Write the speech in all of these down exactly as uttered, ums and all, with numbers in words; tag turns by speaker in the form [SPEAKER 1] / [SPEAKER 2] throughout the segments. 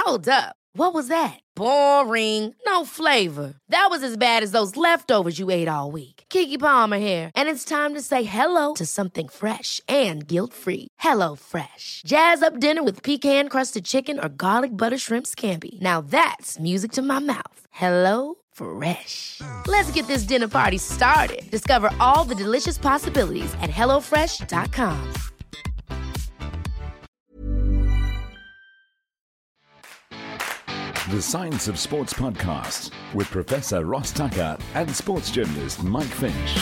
[SPEAKER 1] Hold up. What was that? Boring. No flavor. That was as bad as those leftovers you ate all week. Keke Palmer here, and it's time to say hello to something fresh and guilt-free. Hello Fresh. Jazz up dinner with pecan-crusted chicken or garlic butter shrimp scampi. Now that's music to my mouth. Hello Fresh. Let's get this dinner party started. Discover all the delicious possibilities at hello fresh dot com.
[SPEAKER 2] The Science of Sports podcast with Professor Ross Tucker and sports journalist Mike Finch.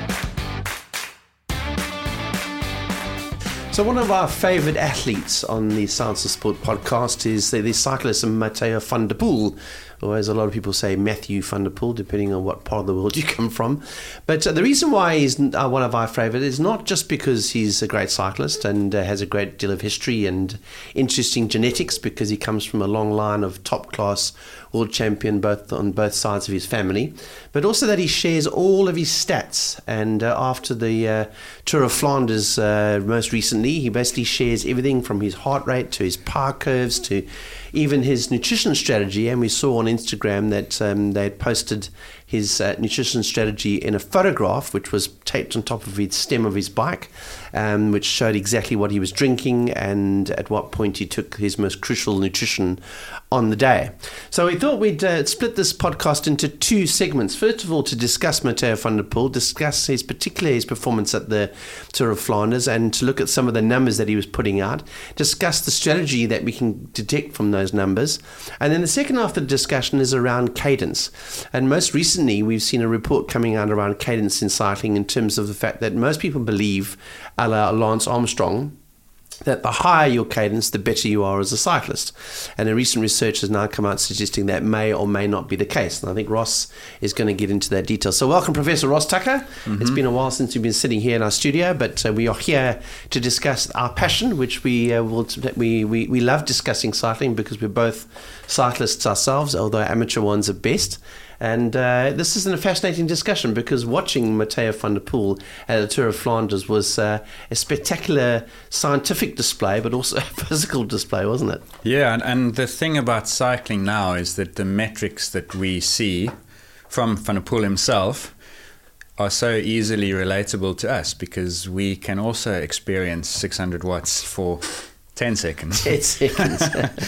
[SPEAKER 3] So one of our favourite athletes on the Science of Sport podcast is the, the cyclist Mathieu van der Poel, or as a lot of people say, Matthew van der Poel, depending on what part of the world you come from. But uh, the reason why he's uh, one of our favourites is not just because he's a great cyclist and uh, has a great deal of history and interesting genetics, because he comes from a long line of top-class world champion both on both sides of his family, but also that he shares all of his stats. And uh, after the uh, Tour of Flanders uh, most recently, he basically shares everything from his heart rate to his power curves to even his nutrition strategy. And we saw on Instagram that um, they had posted his uh, nutrition strategy in a photograph which was taped on top of the stem of his bike, um, which showed exactly what he was drinking and at what point he took his most crucial nutrition on the day. So we thought we'd uh, split this podcast into two segments. First of all, to discuss Mathieu van der Poel, discuss his particularly his performance at the Tour of Flanders, and to look at some of the numbers that he was putting out, discuss the strategy that we can detect from those numbers. And then the second half of the discussion is around cadence. And most recently, we've seen a report coming out around cadence in cycling in terms of the fact that most people believe, a la Lance Armstrong, that the higher your cadence, the better you are as a cyclist. And a recent research has now come out suggesting that may or may not be the case. And I think Ross is going to get into that detail. So welcome, Professor Ross Tucker. Mm-hmm. It's been a while since we've been sitting here in our studio, but uh, we are here to discuss our passion, which we, uh, will we, we, we love discussing cycling because we're both cyclists ourselves, although amateur ones at best. And uh, this is a fascinating discussion because watching Mathieu van der Poel at the Tour of Flanders was uh, a spectacular scientific display, but also a physical display, wasn't it?
[SPEAKER 4] Yeah, and, and the thing about cycling now is that the metrics that we see from Van der Poel himself are so easily relatable to us because we can also experience six hundred watts for ten seconds.
[SPEAKER 3] ten seconds.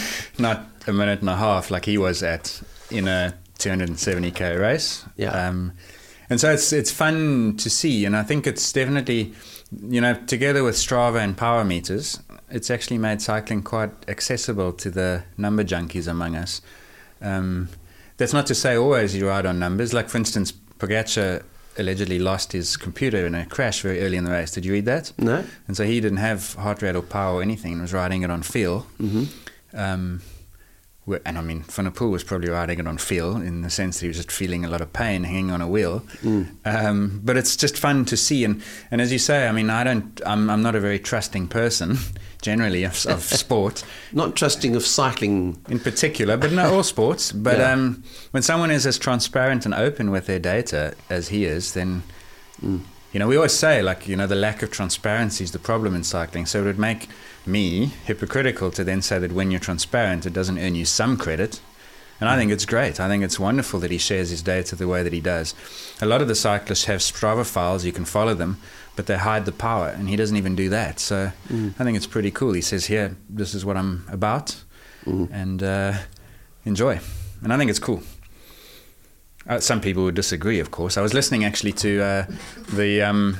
[SPEAKER 4] Not a minute and a half like he was at in a two hundred seventy k race.
[SPEAKER 3] Yeah.
[SPEAKER 4] Um, and so it's it's fun to see, and I think it's definitely, you know, together with Strava and power meters, it's actually made cycling quite accessible to the number junkies among us. Um, that's not to say always you ride on numbers. Like, for instance, Pogacar allegedly lost his computer in a crash very early in the race. Did you read that?
[SPEAKER 3] No.
[SPEAKER 4] And so he didn't have heart rate or power or anything and was riding it on feel.
[SPEAKER 3] Mm-hmm.
[SPEAKER 4] Um, And I mean, Van der Poel was probably riding it on feel in the sense that he was just feeling a lot of pain hanging on a wheel.
[SPEAKER 3] Mm.
[SPEAKER 4] Um, but it's just fun to see. And, and as you say, I mean, I don't, I'm, I'm not a very trusting person generally of, of sport.
[SPEAKER 3] Not trusting of cycling
[SPEAKER 4] in particular, but not all sports. But
[SPEAKER 3] yeah.
[SPEAKER 4] um, when someone is as transparent and open with their data as he is, then, mm. you know, we always say, like, you know, the lack of transparency is the problem in cycling. So it would make me hypocritical to then say that when you're transparent, it doesn't earn you some credit. And I think it's great. I think it's wonderful that he shares his data the way that he does. A lot of the cyclists have Strava files, you can follow them, but they hide the power, and he doesn't even do that. So mm. I think it's pretty cool. He says, here, this is what I'm about, mm. and uh, enjoy. And I think it's cool. Uh, some people would disagree, of course. I was listening actually to uh, the... Um,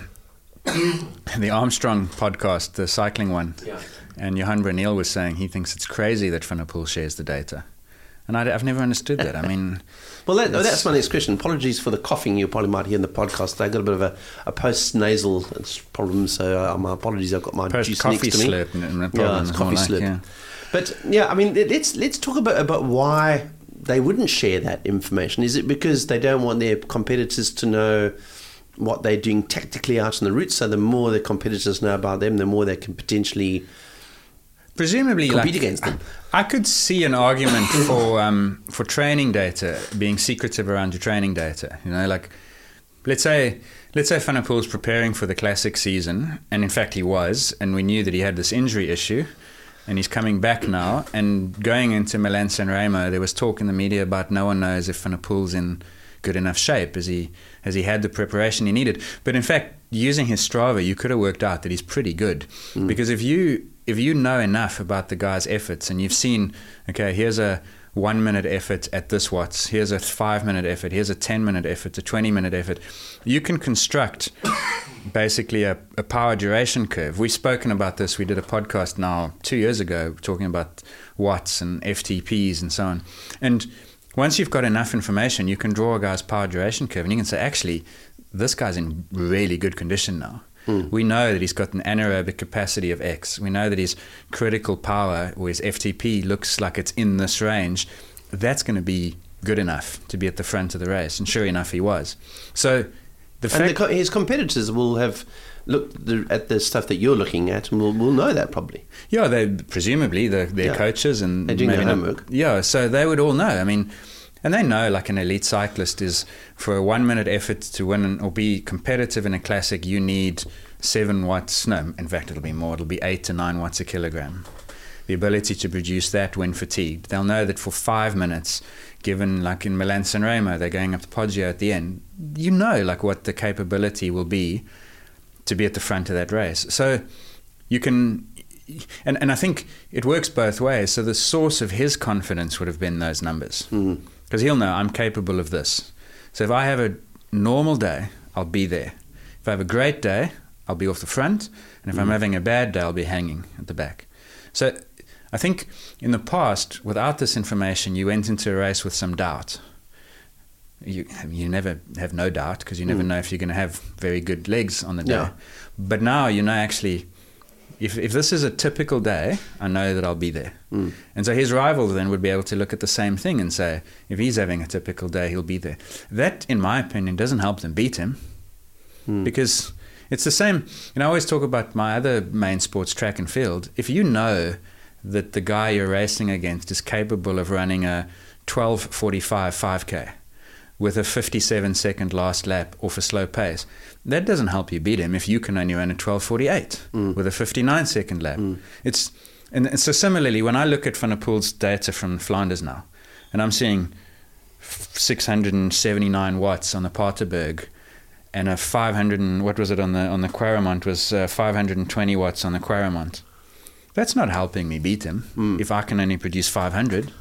[SPEAKER 4] the Armstrong podcast, the cycling one,
[SPEAKER 3] yeah.
[SPEAKER 4] and Johan Brunel was saying he thinks it's crazy that Van der Poel shares the data. And I, I've never understood that. I mean...
[SPEAKER 3] well, that, that's my next question. Apologies for the coughing you probably might hear in the podcast. I got a bit of a, a post-nasal problem, so uh, my apologies. I've got my juice next to me.
[SPEAKER 4] Slurp and, and
[SPEAKER 3] yeah, it's coffee
[SPEAKER 4] like,
[SPEAKER 3] slurp.
[SPEAKER 4] Yeah.
[SPEAKER 3] But, yeah, I mean, let's, let's talk about, about why they wouldn't share that information. Is it because they don't want their competitors to know what they're doing tactically out on the route, so the more the competitors know about them, the more they can potentially
[SPEAKER 4] presumably
[SPEAKER 3] compete
[SPEAKER 4] like,
[SPEAKER 3] against them?
[SPEAKER 4] I could see an argument for um, for training data being secretive around your training data. You know, like let's say let's say Van der Poel's preparing for the classic season, and in fact he was, and we knew that he had this injury issue, and he's coming back now. And going into Milan-San Remo, there was talk in the media about no one knows if Van der Poel's in good enough shape. Has he, has he had the preparation he needed? But in fact, using his Strava, you could have worked out that he's pretty good. Mm. Because if you if you know enough about the guy's efforts and you've seen, okay, here's a one minute effort at this watts, here's a five minute effort, here's a ten minute effort, a twenty minute effort, you can construct basically a, a power duration curve. We've spoken about this. We did a podcast now two years ago talking about watts and F T Ps and so on. And once you've got enough information, you can draw a guy's power duration curve and you can say, actually, this guy's in really good condition now. Mm. We know that he's got an anaerobic capacity of X. We know that his critical power, or his F T P, looks like it's in this range. That's going to be good enough to be at the front of the race. And sure enough, he was. So the
[SPEAKER 3] and
[SPEAKER 4] fact
[SPEAKER 3] the co- his competitors will have looked the, at the stuff that you're looking at, and will will know that probably.
[SPEAKER 4] Yeah, they presumably the, their
[SPEAKER 3] yeah.
[SPEAKER 4] coaches and
[SPEAKER 3] they're doing
[SPEAKER 4] maybe
[SPEAKER 3] their
[SPEAKER 4] not,
[SPEAKER 3] homework.
[SPEAKER 4] Yeah, so they would all know. I mean, and they know, like an elite cyclist is, for a one minute effort to win or be competitive in a classic, you need seven watts. No, in fact, it'll be more. It'll be eight to nine watts a kilogram. The ability to produce that when fatigued. They'll know that for five minutes, given like in Milan-San Remo, they're going up to Poggio at the end. You know, like what the capability will be to be at the front of that race. So you can, and, and I think it works both ways. So the source of his confidence would have been those numbers. Mm. Because he'll know, I'm capable of this. So if I have a normal day, I'll be there. If I have a great day, I'll be off the front. And if mm. I'm having a bad day, I'll be hanging at the back. So I think in the past, without this information, you went into a race with some doubt. You you never have no doubt because you never mm. know if you're going to have very good legs on the day. Yeah. But now you know actually, if if this is a typical day, I know that I'll be there. Mm. And so his rival then would be able to look at the same thing and say, if he's having a typical day, he'll be there. That, in my opinion, doesn't help them beat him mm. because it's the same. You know, I always talk about my other main sports, track and field. If you know that the guy you're racing against is capable of running a twelve forty-five five K with a fifty-seven second last lap off a slow pace, that doesn't help you beat him if you can only run a twelve forty-eight mm. with a fifty-nine second lap. Mm. It's and so similarly, when I look at Van der Poel's data from Flanders now, and I'm seeing six hundred seventy-nine watts on the Paterberg and a five hundred and what was it on the on the Quaremont was uh, five hundred twenty watts on the Quaremont. That's not helping me beat him mm. if I can only produce five hundred.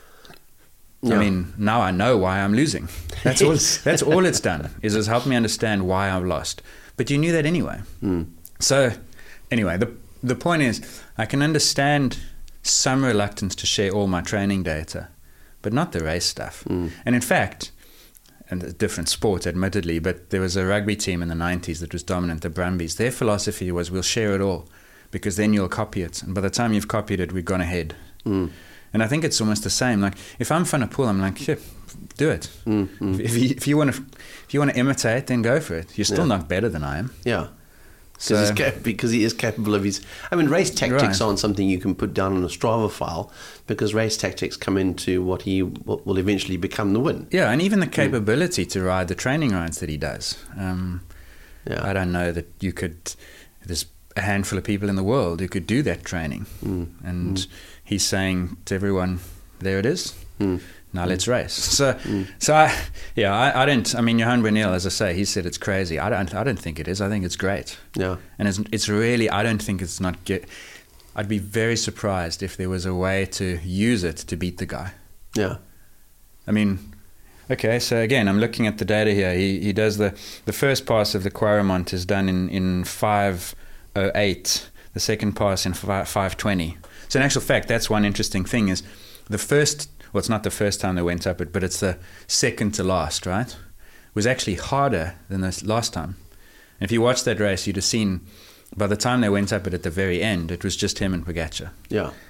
[SPEAKER 4] No. I mean, now I know why I'm losing. That's all. That's all it's done is it's helped me understand why I've lost. But you knew that anyway. Mm. So, anyway, the the point is, I can understand some reluctance to share all my training data, but not the race stuff. Mm. And in fact, and a different sport, admittedly, but there was a rugby team in the nineties that was dominant, the Brumbies. Their philosophy was, we'll share it all, because then you'll copy it. And by the time you've copied it, we've gone ahead. Mm. And I think it's almost the same. Like if I'm Van der Poel, I'm like, yeah, do it. Mm, mm. If, you, if you want to, if you want to imitate, then go for it. You're still yeah. not better than I am.
[SPEAKER 3] Yeah, so, he's cap- because he is capable of his. I mean, race tactics right. aren't something you can put down on a Strava file because race tactics come into what he what will eventually become the win.
[SPEAKER 4] Yeah, and even the capability mm. to ride the training rides that he does. Um, yeah, I don't know that you could. There's a handful of people in the world who could do that training, mm. and. Mm. He's saying to everyone, there it is. Mm. Now mm. let's race. So, mm. so I, yeah, I, I don't. I mean, Johan Brunel, as I say, he said it's crazy. I don't. I don't think it is. I think it's great.
[SPEAKER 3] Yeah.
[SPEAKER 4] And it's it's really. I don't think it's not. Get, I'd be very surprised if there was a way to use it to beat the guy.
[SPEAKER 3] Yeah.
[SPEAKER 4] I mean, okay. So again, I'm looking at the data here. He he does the the first pass of the Quaremont is done in in five oh eight. The second pass in five twenty. So in actual fact, that's one interesting thing is the first, well, it's not the first time they went up it, but it's the second to last, right? Was actually harder than the last time. And if you watched that race, you'd have seen by the time they went up it at the very end, it was just him and Pogačar.
[SPEAKER 3] Yeah.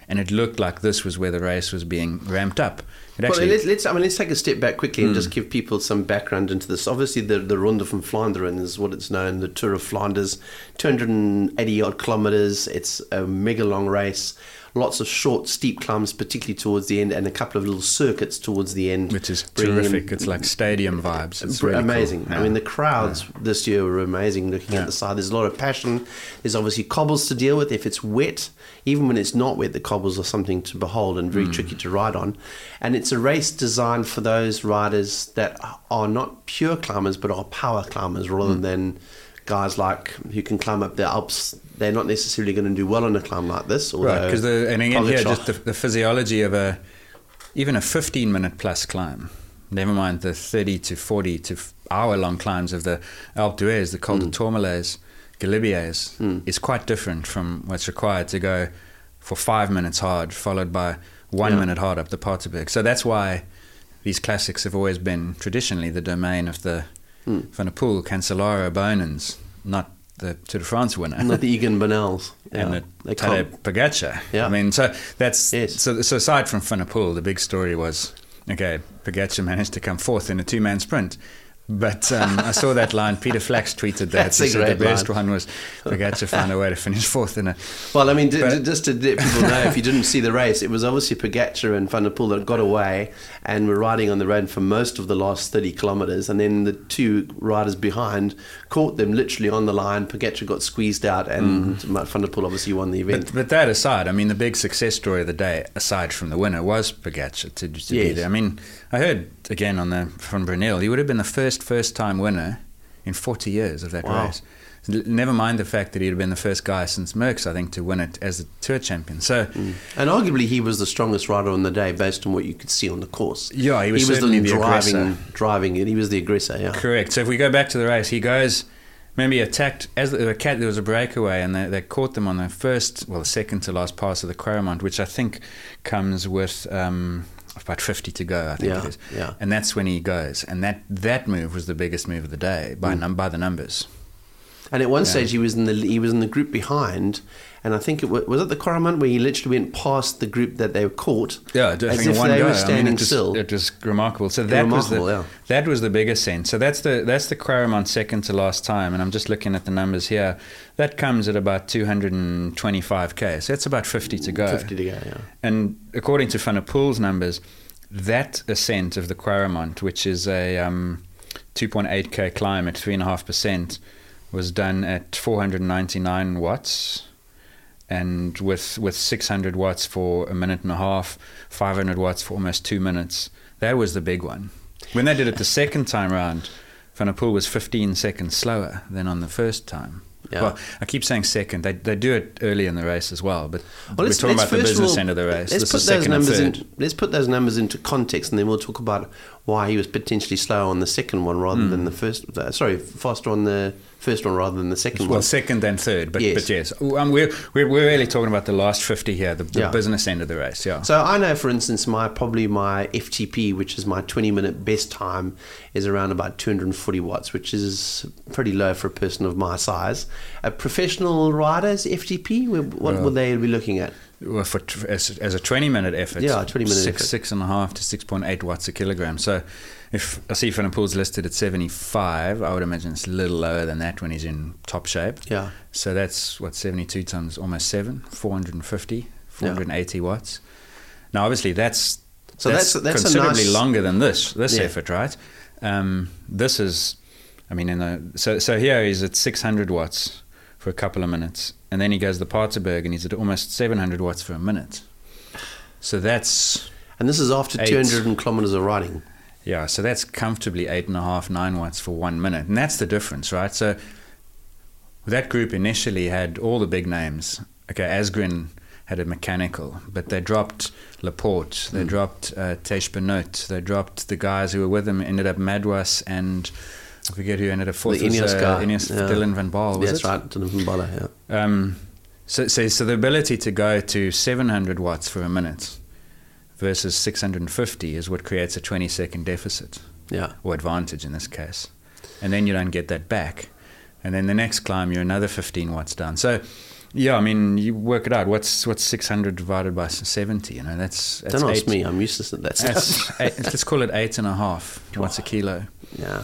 [SPEAKER 4] and it looked like this was where the race was being ramped up. It
[SPEAKER 3] Well,
[SPEAKER 4] actually,
[SPEAKER 3] let's, let's, I mean, let's take a step back quickly and
[SPEAKER 4] Mm.
[SPEAKER 3] just give people some background into this. Obviously, the, the Ronde van Vlaanderen is what it's known, the Tour of Flanders, two hundred eighty odd kilometres. It's a mega long race. Lots of short, steep climbs, particularly towards the end, and a couple of little circuits towards the end.
[SPEAKER 4] which is
[SPEAKER 3] bringing in-
[SPEAKER 4] terrific. It's like stadium vibes. It's
[SPEAKER 3] Br-
[SPEAKER 4] really
[SPEAKER 3] amazing.
[SPEAKER 4] cool.
[SPEAKER 3] I
[SPEAKER 4] Yeah.
[SPEAKER 3] mean, the crowds this year were amazing looking
[SPEAKER 4] Yeah.
[SPEAKER 3] at the side. There's a lot of passion. There's obviously cobbles to deal with. If it's wet, even when it's not wet, the cobbles are something to behold and very
[SPEAKER 4] Mm.
[SPEAKER 3] tricky to ride on. And it's a race designed for those riders that are not pure climbers, but are power climbers rather
[SPEAKER 4] Mm.
[SPEAKER 3] than guys like who can climb up the Alps. They're not necessarily going to do well on a climb like this.
[SPEAKER 4] Right, because the and again here
[SPEAKER 3] Pogačar-
[SPEAKER 4] just the, the physiology of a even a fifteen minute plus climb. Never mind the thirty to forty to f- hour long climbs of the Alpe d'Huez, the Col de Tourmalets, Galibiers,
[SPEAKER 3] Mm.
[SPEAKER 4] is quite different from what's required to go for five minutes hard, followed by one
[SPEAKER 3] Yeah.
[SPEAKER 4] minute hard up the Paterberg. So that's why these classics have always been traditionally the domain of the
[SPEAKER 3] Mm.
[SPEAKER 4] Van der Poel, Cancellara, Bonens, not the Tour de France winner.
[SPEAKER 3] Not the Egan Bernals.
[SPEAKER 4] And
[SPEAKER 3] Yeah.
[SPEAKER 4] the
[SPEAKER 3] They
[SPEAKER 4] Tadej
[SPEAKER 3] can't-
[SPEAKER 4] Pogačar.
[SPEAKER 3] Yeah.
[SPEAKER 4] I mean, so that's
[SPEAKER 3] Yes.
[SPEAKER 4] so. So aside from Van der Poel, the big story was okay. Pogačar managed to come fourth in a two-man sprint, but um, I saw that line. Peter Flax tweeted that.
[SPEAKER 3] That's
[SPEAKER 4] He
[SPEAKER 3] a
[SPEAKER 4] said the
[SPEAKER 3] great
[SPEAKER 4] best
[SPEAKER 3] line.
[SPEAKER 4] one was Pogačar found a way to finish fourth in a.
[SPEAKER 3] Well, I mean, d-
[SPEAKER 4] But-
[SPEAKER 3] d- just to let people know, if you didn't see the race, it was obviously Pogačar and Van der Poel that got away and were riding on the road for most of the last thirty kilometres, and then the two riders behind caught them literally on the line. Pogačar got squeezed out, and Van der Poel obviously won the event.
[SPEAKER 4] But, but that aside, I mean, the big success story of the day, aside from the winner, was Pogačar to, to be
[SPEAKER 3] Yes.
[SPEAKER 4] there. I mean, I heard again on the from Brunel, he would have been the first first-time winner in forty years of that
[SPEAKER 3] Wow.
[SPEAKER 4] race. L- Never mind the fact that he'd have been the first guy since Merckx, I think, to win it as the tour champion. So,
[SPEAKER 3] And arguably, he was the strongest rider on the day, based on what you could see on the course.
[SPEAKER 4] yeah, he was,
[SPEAKER 3] he was
[SPEAKER 4] certainly
[SPEAKER 3] the
[SPEAKER 4] the
[SPEAKER 3] driving,
[SPEAKER 4] aggressor.
[SPEAKER 3] driving it. He was the aggressor. Yeah.
[SPEAKER 4] Correct. So if we go back to the race, he goes. Remember, he attacked as the cat. There was a breakaway, and they, they caught them on the first, well, the second to last pass of the Crowmont, which I think comes with um, about fifty to go. I think
[SPEAKER 3] Yeah,
[SPEAKER 4] it is.
[SPEAKER 3] yeah.
[SPEAKER 4] And that's when he goes, and that that move was the biggest move of the day by
[SPEAKER 3] Mm.
[SPEAKER 4] num- by the numbers.
[SPEAKER 3] And at one
[SPEAKER 4] Yeah.
[SPEAKER 3] stage, he was in the he was in the group behind, and I think it was, was it the Coromant where he literally went past the group that they were caught.
[SPEAKER 4] Yeah, I
[SPEAKER 3] as
[SPEAKER 4] think
[SPEAKER 3] if
[SPEAKER 4] one
[SPEAKER 3] they
[SPEAKER 4] go.
[SPEAKER 3] were
[SPEAKER 4] I mean,
[SPEAKER 3] standing
[SPEAKER 4] it was,
[SPEAKER 3] still.
[SPEAKER 4] It was remarkable. So that
[SPEAKER 3] Remarkable,
[SPEAKER 4] was the
[SPEAKER 3] yeah.
[SPEAKER 4] that was the biggest sense. So that's the that's the Crowmont second to last time, and I'm just looking at the numbers here. That comes at about two hundred twenty-five k. So that's about fifty to go.
[SPEAKER 3] Fifty to go. Yeah.
[SPEAKER 4] And according to Van der Poel's numbers, that ascent of the Quaremont, which is a um, two point eight k climb at three point five percent, was done at four hundred ninety-nine watts, and with with six hundred watts for a minute and a half, five hundred watts for almost two minutes. That was the big one. When they did it the second time round, Van der Poel was fifteen seconds slower than on the first time.
[SPEAKER 3] Yeah.
[SPEAKER 4] Well, I keep saying second. They they do it early in the race as well, but
[SPEAKER 3] Well,
[SPEAKER 4] we're
[SPEAKER 3] let's-
[SPEAKER 4] talking
[SPEAKER 3] let's
[SPEAKER 4] about the
[SPEAKER 3] first of
[SPEAKER 4] business
[SPEAKER 3] all-
[SPEAKER 4] end of the race.
[SPEAKER 3] Let's
[SPEAKER 4] This
[SPEAKER 3] put
[SPEAKER 4] is
[SPEAKER 3] those
[SPEAKER 4] second and
[SPEAKER 3] numbers
[SPEAKER 4] third.
[SPEAKER 3] in, let's put those numbers into context, and then we'll talk about why he was potentially slower on the second one rather
[SPEAKER 4] Hmm.
[SPEAKER 3] than the first. Uh, sorry, faster on the first one rather than the second
[SPEAKER 4] Well,
[SPEAKER 3] one.
[SPEAKER 4] second and third, but
[SPEAKER 3] Yes.
[SPEAKER 4] but yes, um, we're, we're we're really talking about the last fifty here, the, the
[SPEAKER 3] Yeah.
[SPEAKER 4] business end of the race. Yeah.
[SPEAKER 3] So I know, for instance, my probably my F T P, which is my twenty minute best time, is around about two hundred forty watts, which is pretty low for a person of my size. A professional rider's F T P, what
[SPEAKER 4] Well,
[SPEAKER 3] would they be looking at?
[SPEAKER 4] Well, for tr- as, as a twenty minute effort,
[SPEAKER 3] Yeah, a twenty minute
[SPEAKER 4] six,
[SPEAKER 3] effort.
[SPEAKER 4] six and a half to six point eight watts a kilogram. So, if I see Van der Poel's listed at seventy five, I would imagine it's a little lower than that when he's in top shape.
[SPEAKER 3] Yeah.
[SPEAKER 4] So that's what seventy two times almost seven, four hundred and fifty, four hundred and eighty watts. Now, obviously, that's
[SPEAKER 3] So
[SPEAKER 4] that's,
[SPEAKER 3] that's- that's a
[SPEAKER 4] considerably
[SPEAKER 3] nice-
[SPEAKER 4] longer than this this
[SPEAKER 3] Yeah.
[SPEAKER 4] effort, right? Um, this is, I mean, in the so so here he's at six hundred watts for a couple of minutes, and then he goes to the Paterberg and he's at almost seven hundred watts for a minute. So that's
[SPEAKER 3] And this is after
[SPEAKER 4] Eight.
[SPEAKER 3] two hundred kilometers of riding.
[SPEAKER 4] yeah, so that's comfortably eight and a half, nine watts for one minute, and that's the difference, right? So that group initially had all the big names. Okay, Asgreen had a mechanical, but they dropped Laporte, they
[SPEAKER 3] Mm.
[SPEAKER 4] dropped uh, Tej Benoot, they dropped the guys who were with him. Ended up Madouas and I forget who ended up fourth.
[SPEAKER 3] The
[SPEAKER 4] was,
[SPEAKER 3] Ineos
[SPEAKER 4] uh,
[SPEAKER 3] guy,
[SPEAKER 4] Ineos
[SPEAKER 3] yeah.
[SPEAKER 4] Dylan van Baal. Was
[SPEAKER 3] That's
[SPEAKER 4] it?
[SPEAKER 3] right, Dylan van Baal, yeah.
[SPEAKER 4] Um, so, so, so the ability to go to seven hundred watts for a minute versus six hundred fifty is what creates a twenty second deficit,
[SPEAKER 3] Yeah.
[SPEAKER 4] or advantage in this case. And then you don't get that back. And then the next climb, you're another fifteen watts down. So Yeah, I mean, you work it out. What's what's six hundred divided by seventy? You know, that's, that's
[SPEAKER 3] Don't
[SPEAKER 4] eight,
[SPEAKER 3] ask me. I'm useless at that stuff.
[SPEAKER 4] that's eight, let's call it eight and a half watts a kilo.
[SPEAKER 3] Yeah.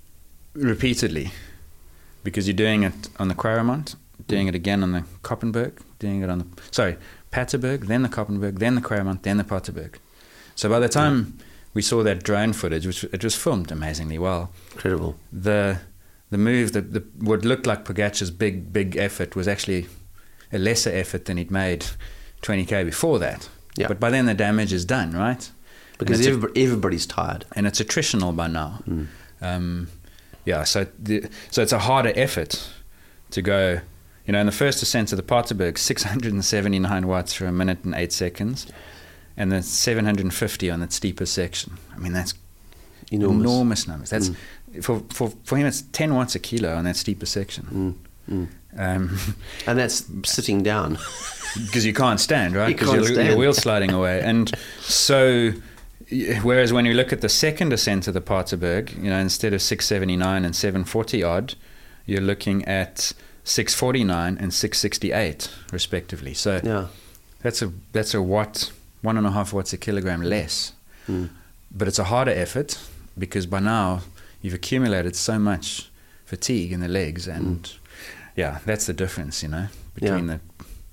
[SPEAKER 4] Repeatedly, because you're doing it on the Quaremont, doing it again on the Koppenberg, doing it on the sorry Paterberg, then the Koppenberg, then the Quaremont, then the Paterberg. So by the time mm. we saw that drone footage, which it was filmed amazingly well,
[SPEAKER 3] incredible.
[SPEAKER 4] The the move, the, the what looked like Pogačar's big big effort was actually a lesser effort than he'd made twenty K before that.
[SPEAKER 3] Yeah.
[SPEAKER 4] But by then the damage is done, right?
[SPEAKER 3] Because everybody, everybody's tired,
[SPEAKER 4] and it's attritional by now.
[SPEAKER 3] Mm.
[SPEAKER 4] Um, yeah, so the, so it's a harder effort to go. You know, in the first ascent of the Paterberg, six hundred seventy-nine watts for a minute and eight seconds, and then seven hundred fifty on that steeper section. I mean, that's enormous, enormous numbers. That's mm. for, for for him, it's ten watts a kilo on that steeper section.
[SPEAKER 3] Mm. Mm.
[SPEAKER 4] Um,
[SPEAKER 3] and that's sitting down.
[SPEAKER 4] Because you can't stand, right?
[SPEAKER 3] Because
[SPEAKER 4] you're, you're wheel sliding away. And so, whereas when you look at the second ascent of the Paterberg, you know, instead of six seventy-nine and seven forty odd, you're looking at six forty-nine and six sixty-eight, respectively. So
[SPEAKER 3] yeah.
[SPEAKER 4] that's a that's a watt, one and a half watts a kilogram less.
[SPEAKER 3] Mm.
[SPEAKER 4] But it's a harder effort because by now you've accumulated so much fatigue in the legs, and mm. yeah, that's the difference, you know, between
[SPEAKER 3] yeah.
[SPEAKER 4] the.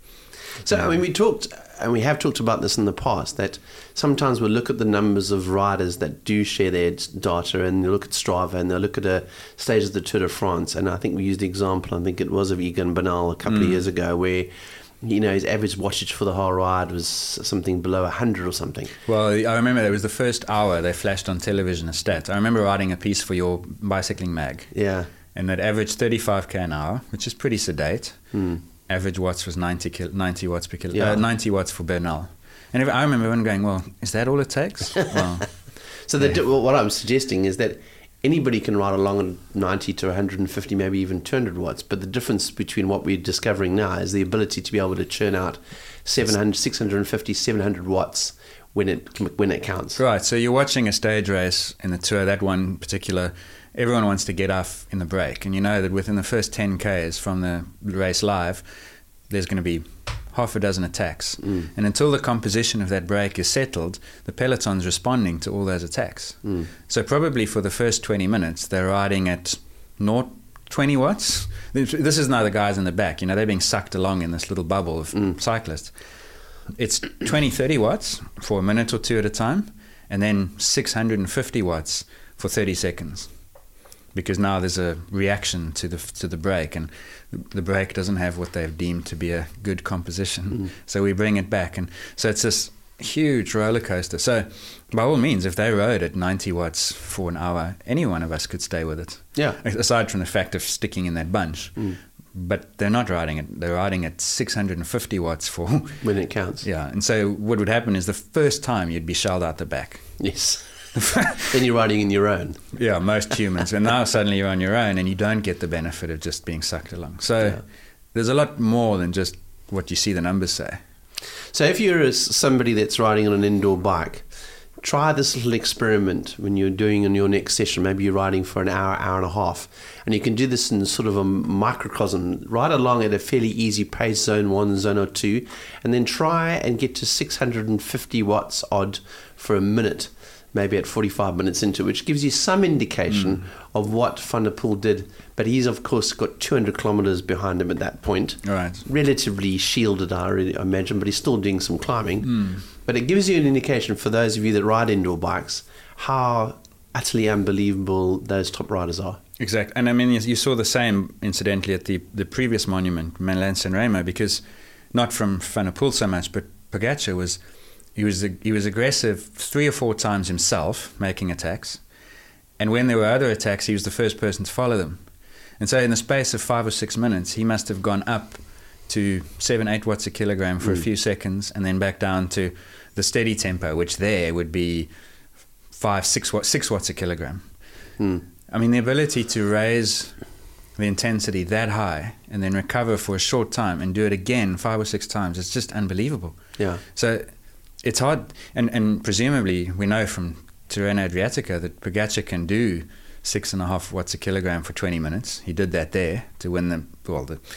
[SPEAKER 3] So, I mean, we talked, and we have talked about this in the past, that sometimes we'll look at the numbers of riders that do share their data, and they'll look at Strava, and they'll look at a stage of the Tour de France, and I think we used the example, I think it was of Egan Bernal a couple mm. of years ago, where, you know, his average wattage for the whole ride was something below one hundred or something.
[SPEAKER 4] Well, I remember it was the first hour they flashed on television a stat. I remember writing a piece for your bicycling mag.
[SPEAKER 3] Yeah.
[SPEAKER 4] And that averaged thirty-five K an hour, which is pretty sedate.
[SPEAKER 3] Mm. Average
[SPEAKER 4] watts was ninety, kil- ninety watts per kilo,
[SPEAKER 3] yeah.
[SPEAKER 4] uh, ninety watts for Bernal. And if, I remember everyone going, well, is that all it takes? Well,
[SPEAKER 3] so
[SPEAKER 4] yeah.
[SPEAKER 3] the, well, what I'm suggesting is that anybody can ride along at ninety to one hundred fifty, maybe even two hundred watts. But the difference between what we're discovering now is the ability to be able to churn out seven hundred, six fifty, seven hundred watts when it when it counts.
[SPEAKER 4] Right. So you're watching a stage race in the Tour, that one particular. Everyone wants to get off in the break, and you know that within the first ten Ks from the race live, there's going to be half a dozen attacks.
[SPEAKER 3] Mm.
[SPEAKER 4] And until the composition of that break is settled, the peloton's responding to all those attacks.
[SPEAKER 3] Mm.
[SPEAKER 4] So probably for the first twenty minutes, they're riding at zero point twenty watts. This is now the guys in the back, you know, they're being sucked along in this little bubble of mm. cyclists. It's twenty, thirty watts for a minute or two at a time, and then six hundred fifty watts for thirty seconds. Because now there's a reaction to the to the brake, and the brake doesn't have what they've deemed to be a good composition. Mm. So we bring it back, and so it's this huge roller coaster. So by all means, if they rode at ninety watts for an hour, any one of us could stay with it.
[SPEAKER 3] Yeah.
[SPEAKER 4] Aside from the fact of sticking in that bunch,
[SPEAKER 3] mm.
[SPEAKER 4] but they're not riding it. They're riding at six hundred fifty watts for
[SPEAKER 3] when it counts.
[SPEAKER 4] Yeah, and so what would happen is the first time you'd be shelled out the back.
[SPEAKER 3] Yes. Then you're riding in your own.
[SPEAKER 4] Yeah, most humans. And now suddenly you're on your own and you don't get the benefit of just being sucked along. So yeah. There's a lot more than just what you see the numbers say.
[SPEAKER 3] So if you're somebody that's riding on an indoor bike, try this little experiment when you're doing in your next session. Maybe you're riding for an hour, hour and a half. And you can do this in sort of a microcosm. Ride along at a fairly easy pace, zone one, zone or two, and then try and get to six hundred fifty watts odd for a minute. Maybe at forty-five minutes into, which gives you some indication mm. of what Van der Poel did. But he's, of course, got two hundred kilometres behind him at that point.
[SPEAKER 4] Right. Relatively
[SPEAKER 3] shielded, I really imagine, but he's still doing some climbing.
[SPEAKER 4] Mm.
[SPEAKER 3] But it gives you an indication for those of you that ride indoor bikes how utterly unbelievable those top riders are.
[SPEAKER 4] Exactly. And I mean, you saw the same, incidentally, at the, the previous monument, Milan San Remo, because not from Van der Poel so much, but Pogačar was... He was he was aggressive three or four times himself, making attacks. And when there were other attacks, he was the first person to follow them. And so in the space of five or six minutes, he must have gone up to seven, eight watts a kilogram for mm. a few seconds, and then back down to the steady tempo, which there would be five, six watts, six watts a kilogram.
[SPEAKER 3] Mm.
[SPEAKER 4] I mean, the ability to raise the intensity that high and then recover for a short time and do it again five or six times, it's just unbelievable.
[SPEAKER 3] Yeah.
[SPEAKER 4] So it's hard, and, and presumably we know from Tirreno Adriatica that Pogačar can do six and a half watts a kilogram for twenty minutes. He did that there to win the well the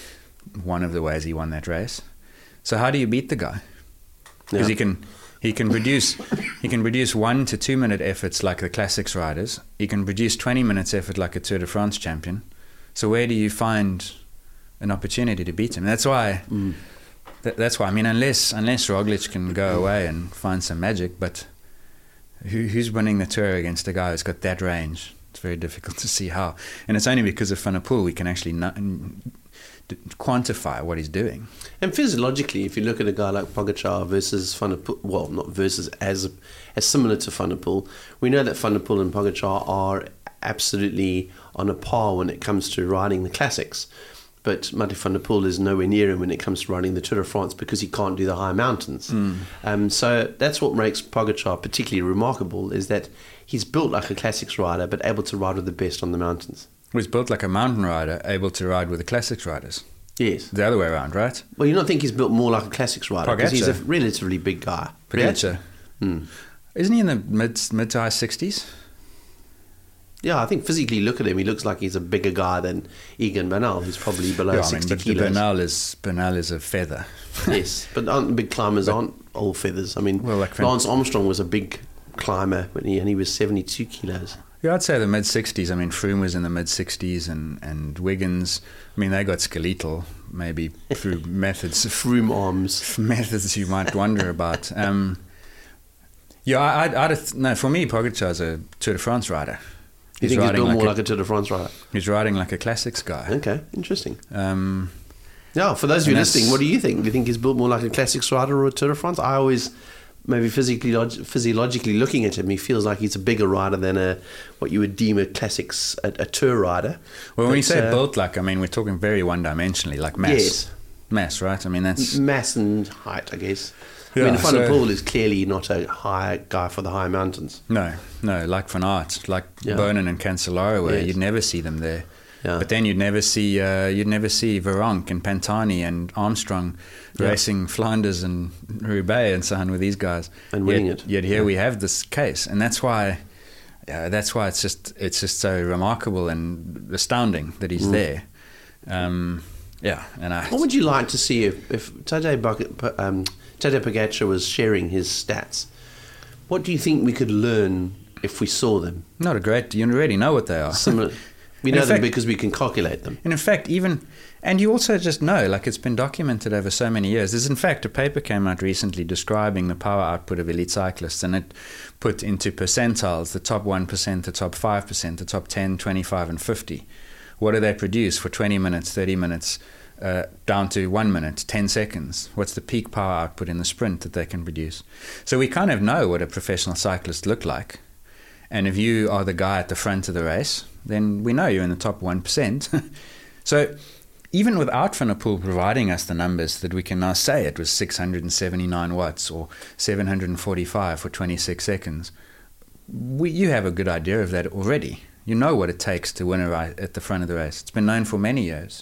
[SPEAKER 4] one of the ways he won that race. So how do you beat the guy? Because
[SPEAKER 3] Yeah.
[SPEAKER 4] he can he can produce he can produce one to two minute efforts like the classics riders. He can produce twenty minutes effort like a Tour de France champion. So where do you find an opportunity to beat him? That's why.
[SPEAKER 3] Mm.
[SPEAKER 4] Th- that's why. I mean, unless unless Roglic can go away and find some magic, but who, who's winning the Tour against a guy who's got that range? It's very difficult to see how. And it's only because of Van der Poel we can actually n- d- quantify what he's doing.
[SPEAKER 3] And physiologically, if you look at a guy like Pogačar versus Van der Poel, well, not versus, as as similar to Van der Poel, we know that Van der Poel and Pogačar are absolutely on a par when it comes to riding the classics. But Mathieu van der Poel is nowhere near him when it comes to riding the Tour de France because he can't do the high mountains. Mm. Um, so that's what makes Pogačar particularly remarkable, is that he's built like a classics rider but able to ride with the best on the mountains.
[SPEAKER 4] He's built like a mountain rider, able to ride with the classics riders.
[SPEAKER 3] Yes.
[SPEAKER 4] The other way around, right?
[SPEAKER 3] Well, you don't think he's built more like a classics rider because he's a
[SPEAKER 4] Pogačar.
[SPEAKER 3] relatively big guy.
[SPEAKER 4] Pogačar.
[SPEAKER 3] Mm.
[SPEAKER 4] Isn't he in the mid mid to high sixties?
[SPEAKER 3] Yeah, I think physically, look at him, he looks like he's a bigger guy than Egan Bernal, who's probably below
[SPEAKER 4] Yeah, I mean,
[SPEAKER 3] sixty
[SPEAKER 4] but
[SPEAKER 3] kilos.
[SPEAKER 4] Bernal is Bernal is a feather.
[SPEAKER 3] Yes, but aren't big climbers aren't all feathers. I mean,
[SPEAKER 4] Well, like
[SPEAKER 3] Lance Armstrong was a big climber when he, and he was seventy-two kilos.
[SPEAKER 4] Yeah, I'd say the mid sixties. I mean, Froome was in the mid sixties, and and Wiggins. I mean, they got skeletal, maybe through methods
[SPEAKER 3] Froome arms.
[SPEAKER 4] methods you might wonder about. Um, yeah, I, I'd, I'd have, no. For me, Pogačar's a Tour de France rider.
[SPEAKER 3] You think he's built more
[SPEAKER 4] a,
[SPEAKER 3] like a Tour de France rider?
[SPEAKER 4] He's riding like a classics guy.
[SPEAKER 3] Okay, interesting.
[SPEAKER 4] Um,
[SPEAKER 3] Yeah, for those of you
[SPEAKER 4] And
[SPEAKER 3] listening,
[SPEAKER 4] that's-
[SPEAKER 3] what do you think? Do you think he's built more like a classics rider or a Tour de France? I always, maybe physically, log- physiologically looking at him, he feels like he's a bigger rider than a what you would deem a classics, a, a tour rider.
[SPEAKER 4] well, when you
[SPEAKER 3] But,
[SPEAKER 4] say
[SPEAKER 3] uh,
[SPEAKER 4] built, like, I mean, we're talking very one-dimensionally, like mass.
[SPEAKER 3] Yes.
[SPEAKER 4] Mass, right? I mean, that's
[SPEAKER 3] mass and height, I guess. I
[SPEAKER 4] Yeah,
[SPEAKER 3] mean, Van der
[SPEAKER 4] so-
[SPEAKER 3] Poel is clearly not a high guy for the high mountains.
[SPEAKER 4] no, no, like Van Aert, like
[SPEAKER 3] Yeah.
[SPEAKER 4] Boonen and Cancellara, where
[SPEAKER 3] Yes.
[SPEAKER 4] you'd never see them there.
[SPEAKER 3] Yeah.
[SPEAKER 4] But then you'd never see uh, you'd never see Veronk and Pantani and Armstrong
[SPEAKER 3] Yeah.
[SPEAKER 4] racing Flanders and Roubaix and so on with these guys
[SPEAKER 3] And winning
[SPEAKER 4] yet,
[SPEAKER 3] it.
[SPEAKER 4] Yet here
[SPEAKER 3] Yeah.
[SPEAKER 4] we have this case, and that's why uh, that's why it's just it's just so remarkable and astounding that he's there. Um, yeah, and I
[SPEAKER 3] What would you like to see if, if Tadej Bog- um, Tadej Pogačar was sharing his stats? What do you think we could learn if we saw them?
[SPEAKER 4] not a great. You already know what they are.
[SPEAKER 3] Similar. We
[SPEAKER 4] In
[SPEAKER 3] know them
[SPEAKER 4] fact-
[SPEAKER 3] because we can calculate them.
[SPEAKER 4] And in fact, even, and you also just know, like it's been documented over so many years. There's in fact a paper came out recently describing the power output of elite cyclists, and it put into percentiles the top one percent, the top five percent, the top ten, twenty-five, and fifty. What do they produce for twenty minutes, thirty minutes, uh, down to one minute, ten seconds? What's the peak power output in the sprint that they can produce? So we kind of know what a professional cyclist look like. And if you are the guy at the front of the race, then we know you're in the top one percent. So even without Van der Poel providing us the numbers that we can now say it was six hundred seventy-nine watts or seven hundred forty-five for twenty-six seconds, we, you have a good idea of that already. You know what it takes to win a race at the front of the race. It's been known for many years.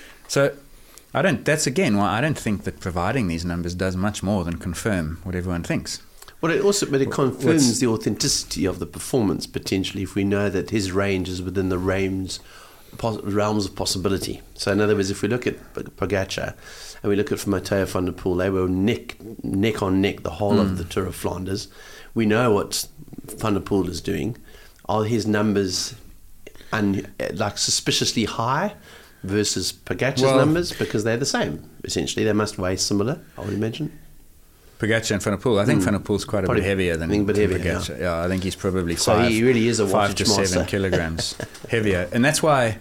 [SPEAKER 4] So I don't. That's again why I don't think that providing these numbers does much more than confirm what everyone thinks.
[SPEAKER 3] Well, it also, but it confirms
[SPEAKER 4] What's-
[SPEAKER 3] the authenticity of the performance potentially if we know that his range is within the realms, pos- realms of possibility. So, in other words, if we look at P- Pogačar and we look at Mathieu van der Poel, they were neck neck on neck the whole of the Tour of Flanders. We know what Van der Poel is doing. Are his numbers un- like suspiciously high versus Pogačar's
[SPEAKER 4] Well-
[SPEAKER 3] numbers? Because they're the same essentially. They must weigh similar, I would imagine.
[SPEAKER 4] Pogačar and Van der Poel. I think Van der Poel's quite a
[SPEAKER 3] Probably-
[SPEAKER 4] bit heavier than,
[SPEAKER 3] I think a bit
[SPEAKER 4] than
[SPEAKER 3] heavier,
[SPEAKER 4] Pogačar. Yeah. I think he's probably
[SPEAKER 3] So
[SPEAKER 4] five,
[SPEAKER 3] he really is a
[SPEAKER 4] five to
[SPEAKER 3] wattage
[SPEAKER 4] seven
[SPEAKER 3] master.
[SPEAKER 4] kilograms heavier, and that's why.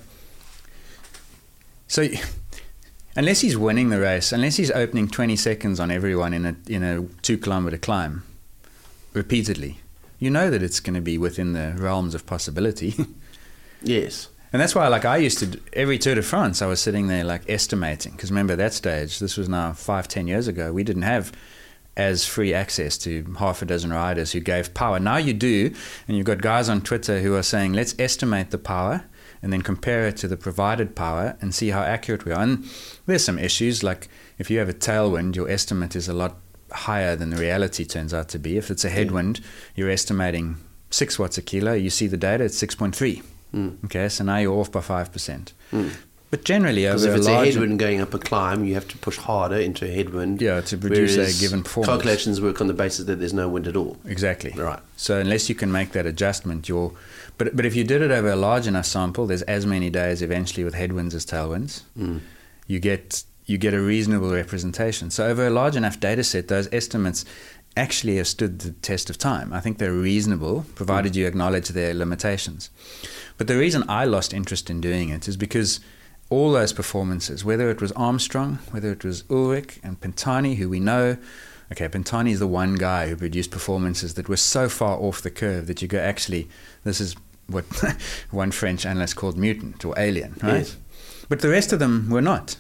[SPEAKER 4] So, unless he's winning the race, unless he's opening twenty seconds on everyone in a in a two kilometer climb, repeatedly, you know that it's going to be within the realms of possibility.
[SPEAKER 3] Yes.
[SPEAKER 4] And that's why, like, I used to, every Tour de France, I was sitting there, like, estimating. Because remember, that stage, this was now five, ten years ago, we didn't have as free access to half a dozen riders who gave power. Now you do, and you've got guys on Twitter who are saying, let's estimate the power and then compare it to the provided power and see how accurate we are. And there's some issues, like, if you have a tailwind, your estimate is a lot higher than the reality turns out to be. If it's a headwind, you're estimating six watts a kilo. You see the data, it's six point three.
[SPEAKER 3] Mm.
[SPEAKER 4] Okay, so now you're off by five percent.
[SPEAKER 3] Mm.
[SPEAKER 4] But generally,
[SPEAKER 3] Because
[SPEAKER 4] over
[SPEAKER 3] if it's
[SPEAKER 4] a
[SPEAKER 3] a
[SPEAKER 4] large
[SPEAKER 3] headwind going up a climb, you have to push harder into a headwind.
[SPEAKER 4] Yeah, to produce a
[SPEAKER 3] whereas
[SPEAKER 4] given performance.
[SPEAKER 3] Calculations work on the basis that there's no wind at all.
[SPEAKER 4] Exactly.
[SPEAKER 3] Right.
[SPEAKER 4] So unless you can make that adjustment, you're. But but if you did it over a large enough sample, there's as many days eventually with headwinds as tailwinds.
[SPEAKER 3] Mm.
[SPEAKER 4] You get you get a reasonable representation. So over a large enough data set, those estimates actually have stood the test of time. I think they're reasonable, provided mm. you acknowledge their limitations. But the reason I lost interest in doing it is because all those performances, whether it was Armstrong, whether it was Ulrich and Pantani, who we know, okay, Pantani is the one guy who produced performances that were so far off the curve that you go, actually, this is what one French analyst called mutant or alien, right?
[SPEAKER 3] Yes.
[SPEAKER 4] But the rest of them were not.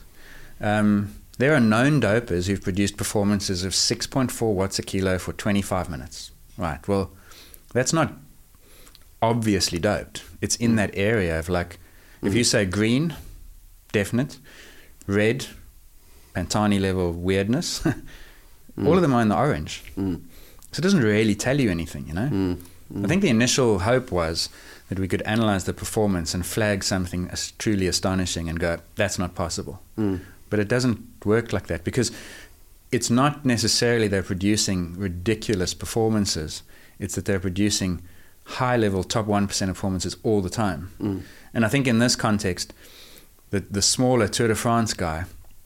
[SPEAKER 4] Um, there are known dopers who've produced performances of six point four watts a kilo for twenty-five minutes. Right, well, that's not obviously doped. It's in mm. that area of like, if mm. you say green, definite, red, Pantani level weirdness, mm. all of them are in the orange. Mm. So it doesn't really tell you anything, you know? Mm. Mm. I think the initial hope was that we could analyze the performance and flag something as truly astonishing and go, that's not possible. Mm. But it doesn't work like that, because it's not necessarily they're producing ridiculous performances. It's that they're producing high-level top one percent performances all the time. Mm. And I think in this context, the, the smaller Tour de France guy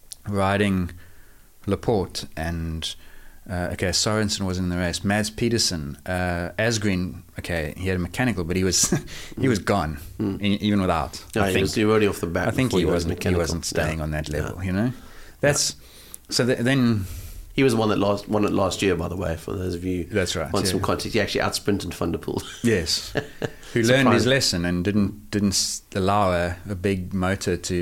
[SPEAKER 4] riding Laporte and Uh, okay, Sorensen was in the race. Mads Pedersen, uh, Asgreen, okay, he had a mechanical, but he was he was gone, mm. in, even without.
[SPEAKER 3] No,
[SPEAKER 4] I
[SPEAKER 3] he
[SPEAKER 4] think,
[SPEAKER 3] was already off the bat.
[SPEAKER 4] I think he,
[SPEAKER 3] he
[SPEAKER 4] wasn't.
[SPEAKER 3] Was he
[SPEAKER 4] wasn't staying
[SPEAKER 3] yeah.
[SPEAKER 4] on that level.
[SPEAKER 3] Yeah.
[SPEAKER 4] You know, that's
[SPEAKER 3] yeah.
[SPEAKER 4] so. Th- then
[SPEAKER 3] he was the one that lost won it last year. By the way, for those of you,
[SPEAKER 4] that's right.
[SPEAKER 3] Want
[SPEAKER 4] yeah.
[SPEAKER 3] some context? He actually outsprinted Van der Poel.
[SPEAKER 4] Yes, who learned his lesson and didn't didn't allow a, a big motor to.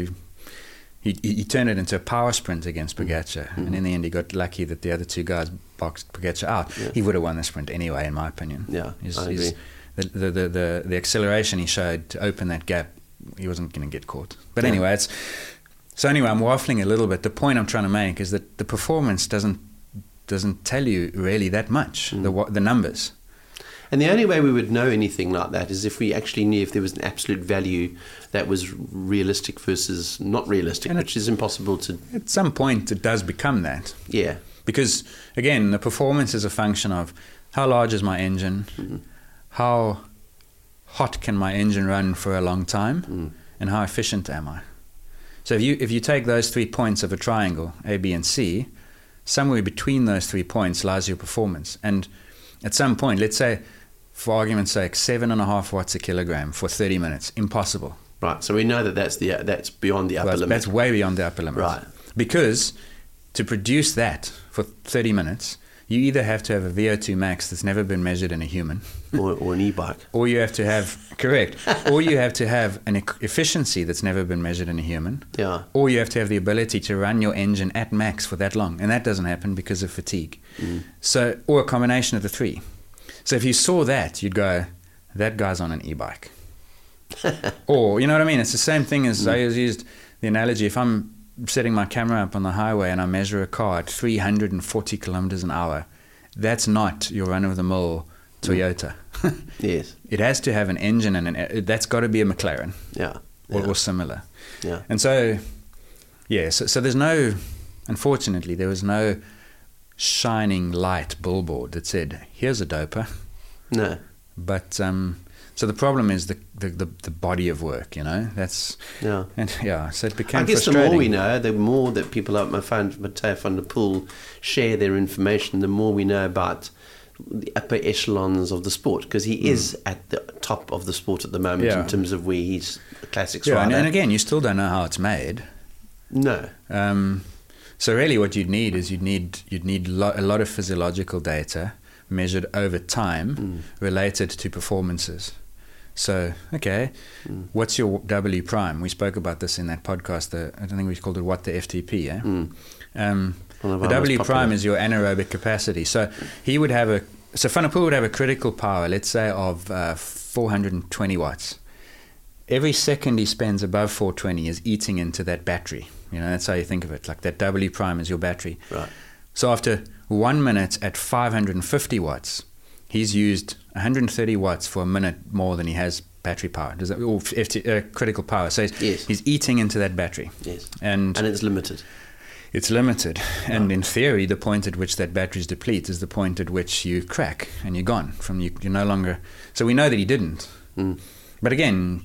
[SPEAKER 4] He, he turned it into a power sprint against Pogacar, mm-hmm. and in the end he got lucky that the other two guys boxed Pogacar out. Yeah. He would have won the sprint anyway, in my opinion.
[SPEAKER 3] Yeah,
[SPEAKER 4] he's,
[SPEAKER 3] I agree.
[SPEAKER 4] He's, the, the, the, the, the acceleration he showed to open that gap, he wasn't going to get caught. But yeah. anyway, it's so anyway, I'm waffling a little bit. The point I'm trying to make is that the performance doesn't doesn't tell you really that much, mm. the the numbers.
[SPEAKER 3] And the only way we would know anything like that is if we actually knew if there was an absolute value that was realistic versus not realistic, and which it, is impossible to...
[SPEAKER 4] At some point, it does become that.
[SPEAKER 3] Yeah.
[SPEAKER 4] Because, again, the performance is a function of how large is my engine, mm-hmm. how hot can my engine run for a long time, mm. and how efficient am I. So if you if you take those three points of a triangle, A, B, and C, somewhere between those three points lies your performance. And at some point, let's say... for argument's sake, seven and a half watts a kilogram for thirty minutes. Impossible.
[SPEAKER 3] Right. So we know that that's the that's beyond the upper
[SPEAKER 4] well,
[SPEAKER 3] limit.
[SPEAKER 4] That's way beyond the upper limit.
[SPEAKER 3] Right.
[SPEAKER 4] Because to produce that for thirty minutes, you either have to have a V O two max that's never been measured in a human,
[SPEAKER 3] or, or an e-bike,
[SPEAKER 4] or you have to have correct, or you have to have an e- efficiency that's never been measured in a human.
[SPEAKER 3] Yeah.
[SPEAKER 4] Or you have to have the ability to run your engine at max for that long, and that doesn't happen because of fatigue. Mm. So, or a combination of the three. So if you saw that, you'd go, that guy's on an e-bike. Or, you know what I mean? It's the same thing as mm. I always used the analogy. If I'm setting my camera up on the highway and I measure a car at three hundred forty kilometers an hour, that's not your run-of-the-mill Toyota. Mm.
[SPEAKER 3] Yes.
[SPEAKER 4] It has to have an engine and an, that's got to be a McLaren.
[SPEAKER 3] Yeah.
[SPEAKER 4] Or,
[SPEAKER 3] yeah.
[SPEAKER 4] or similar.
[SPEAKER 3] Yeah.
[SPEAKER 4] And so, yeah, so, so there's no, unfortunately, there was no shining light billboard that said, here's a doper.
[SPEAKER 3] No.
[SPEAKER 4] But um, so the problem is the, the, the, the body of work, you know. That's
[SPEAKER 3] yeah,
[SPEAKER 4] and yeah. So it became.
[SPEAKER 3] I guess the
[SPEAKER 4] frustrating.
[SPEAKER 3] more we know, the more that people like my friend Mathieu van der Poel share their information, the more we know about the upper echelons of the sport, because he mm. is at the top of the sport at the moment
[SPEAKER 4] yeah.
[SPEAKER 3] in terms of where he's a classics
[SPEAKER 4] yeah,
[SPEAKER 3] rider.
[SPEAKER 4] And, and again, you still don't know how it's made.
[SPEAKER 3] No.
[SPEAKER 4] Um, so really, what you'd need is you'd need you'd need lo- a lot of physiological data measured over time mm. related to performances. So, okay, mm. what's your W prime? We spoke about this in that podcast. The, I don't think we called it What the F T P, eh? Mm. Um, the W prime is your anaerobic capacity. So he would have a, so Van der Poel would have a critical power, let's say, of uh, four hundred twenty watts. Every second he spends above four hundred twenty is eating into that battery. You know, that's how you think of it. Like that W prime is your battery.
[SPEAKER 3] Right.
[SPEAKER 4] So after one minute at five hundred fifty watts, he's used one hundred thirty watts for a minute more than he has battery power. Does that, or F T, uh, critical power. So he's,
[SPEAKER 3] yes.
[SPEAKER 4] he's eating into that battery.
[SPEAKER 3] Yes.
[SPEAKER 4] And,
[SPEAKER 3] and it's limited.
[SPEAKER 4] It's limited. And in theory, the point at which that batteries deplete is the point at which you crack and you're gone. From you, you're no longer... So we know that he didn't.
[SPEAKER 3] Mm.
[SPEAKER 4] But again,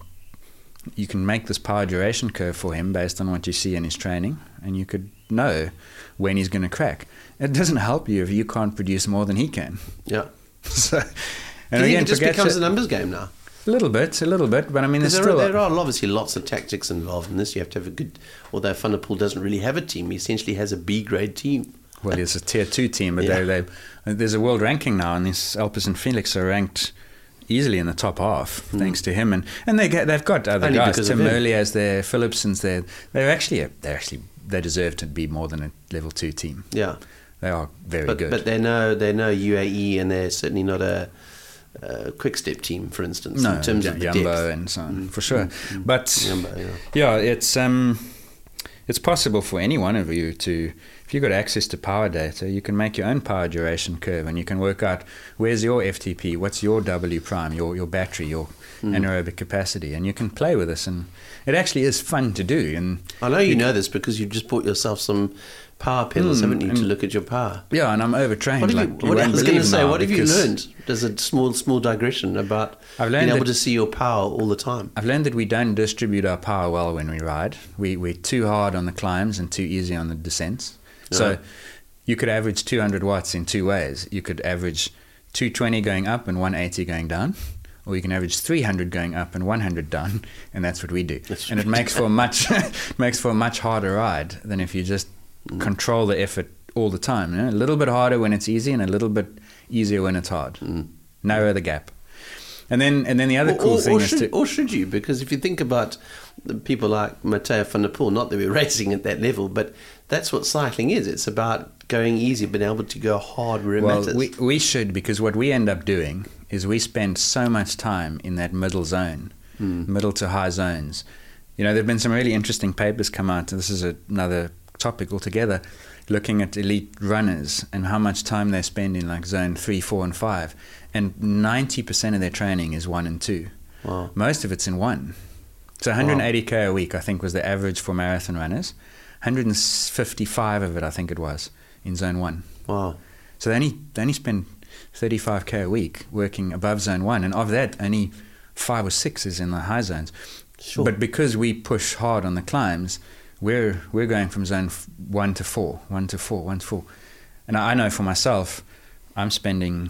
[SPEAKER 4] you can make this power duration curve for him based on what you see in his training, and you could know when he's going to crack. It doesn't help you if you can't produce more than he can.
[SPEAKER 3] Yeah.
[SPEAKER 4] So,
[SPEAKER 3] and
[SPEAKER 4] and
[SPEAKER 3] Do you
[SPEAKER 4] again,
[SPEAKER 3] think it just
[SPEAKER 4] Pogacar-
[SPEAKER 3] becomes a numbers game now?
[SPEAKER 4] A little bit, a little bit, but I mean, there's
[SPEAKER 3] there,
[SPEAKER 4] still...
[SPEAKER 3] are, there are obviously lots of tactics involved in this. You have to have a good... Although Van der Poel doesn't really have a team, he essentially has a B-grade team.
[SPEAKER 4] Well, it's a tier two team, but
[SPEAKER 3] Yeah.
[SPEAKER 4] they, they, there's a world ranking now, and these Alpes and Felix are ranked easily in the top half,
[SPEAKER 3] Mm.
[SPEAKER 4] thanks to him. And, and they get, they've got other
[SPEAKER 3] Only
[SPEAKER 4] guys.
[SPEAKER 3] because of
[SPEAKER 4] Tim
[SPEAKER 3] him.
[SPEAKER 4] Merlier there, Philipson's there. They're actually, a, they're actually, they deserve to be more than a level two team.
[SPEAKER 3] Yeah.
[SPEAKER 4] They are very
[SPEAKER 3] But,
[SPEAKER 4] good.
[SPEAKER 3] but they're no, they're no U A E, and they're certainly not a... Uh, quick step team, for instance,
[SPEAKER 4] no,
[SPEAKER 3] in terms
[SPEAKER 4] Y-
[SPEAKER 3] of the
[SPEAKER 4] Jumbo
[SPEAKER 3] depth.
[SPEAKER 4] and so on,
[SPEAKER 3] Mm,
[SPEAKER 4] for sure.
[SPEAKER 3] mm, mm.
[SPEAKER 4] But
[SPEAKER 3] Jumbo, yeah.
[SPEAKER 4] yeah, it's um, it's possible for any one of you to, if you've got access to power data, you can make your own power duration curve, and you can work out where's your F T P, what's your W prime, your your battery, your
[SPEAKER 3] Mm.
[SPEAKER 4] anaerobic capacity, and you can play with this, and it actually is fun to do. And
[SPEAKER 3] I know you know this because you've just bought yourself some power pedals,
[SPEAKER 4] Mm,
[SPEAKER 3] haven't you, to
[SPEAKER 4] and-
[SPEAKER 3] look at your power.
[SPEAKER 4] yeah, and I'm overtrained.
[SPEAKER 3] What have
[SPEAKER 4] like
[SPEAKER 3] you, what, I
[SPEAKER 4] won't
[SPEAKER 3] was going to
[SPEAKER 4] believe
[SPEAKER 3] say,
[SPEAKER 4] now
[SPEAKER 3] what have you
[SPEAKER 4] because
[SPEAKER 3] learned? There's a small, small digression about
[SPEAKER 4] I've
[SPEAKER 3] being
[SPEAKER 4] learned
[SPEAKER 3] able
[SPEAKER 4] that-
[SPEAKER 3] to see your power all the time.
[SPEAKER 4] I've learned that we don't distribute our power well when we ride. We, we're too hard on the climbs and too easy on the descents. So
[SPEAKER 3] Yeah.
[SPEAKER 4] you could average two hundred watts in two ways. You could average two twenty going up and one eighty going down, or you can average three hundred going up and one hundred down, and that's what we do.
[SPEAKER 3] That's
[SPEAKER 4] and it
[SPEAKER 3] right.
[SPEAKER 4] makes for a much makes for a much harder ride than if you just
[SPEAKER 3] Mm.
[SPEAKER 4] control the effort all the time. You know? A little bit harder when it's easy, and a little bit easier when it's hard.
[SPEAKER 3] Mm.
[SPEAKER 4] Narrow the gap. And then and then the other
[SPEAKER 3] Or,
[SPEAKER 4] cool
[SPEAKER 3] or,
[SPEAKER 4] thing
[SPEAKER 3] or
[SPEAKER 4] is
[SPEAKER 3] should,
[SPEAKER 4] to
[SPEAKER 3] or should you? Because if you think about the people like Mateo van der Poel, not that we're racing at that level, but that's what cycling is. It's about going easy, being able to go hard where it
[SPEAKER 4] well,
[SPEAKER 3] matters.
[SPEAKER 4] we, we should, because what we end up doing is we spend so much time in that middle zone,
[SPEAKER 3] Mm.
[SPEAKER 4] middle to high zones. You know, there have been some really interesting papers come out, and this is a, another topic altogether, looking at elite runners and how much time they spend in like zone three, four, and five. And ninety percent of their training is one and two.
[SPEAKER 3] Wow.
[SPEAKER 4] Most of it's in one. So one hundred eighty k a week, I think, was the average for marathon runners. one hundred fifty-five of it, I think it was, in zone one.
[SPEAKER 3] Wow.
[SPEAKER 4] So they only, they only spend thirty-five k a week working above zone one, and of that, only five or six is in the high zones.
[SPEAKER 3] Sure.
[SPEAKER 4] But because we push hard on the climbs, we're we're going from zone f- one to four, one to four, one to four. And I know for myself, I'm spending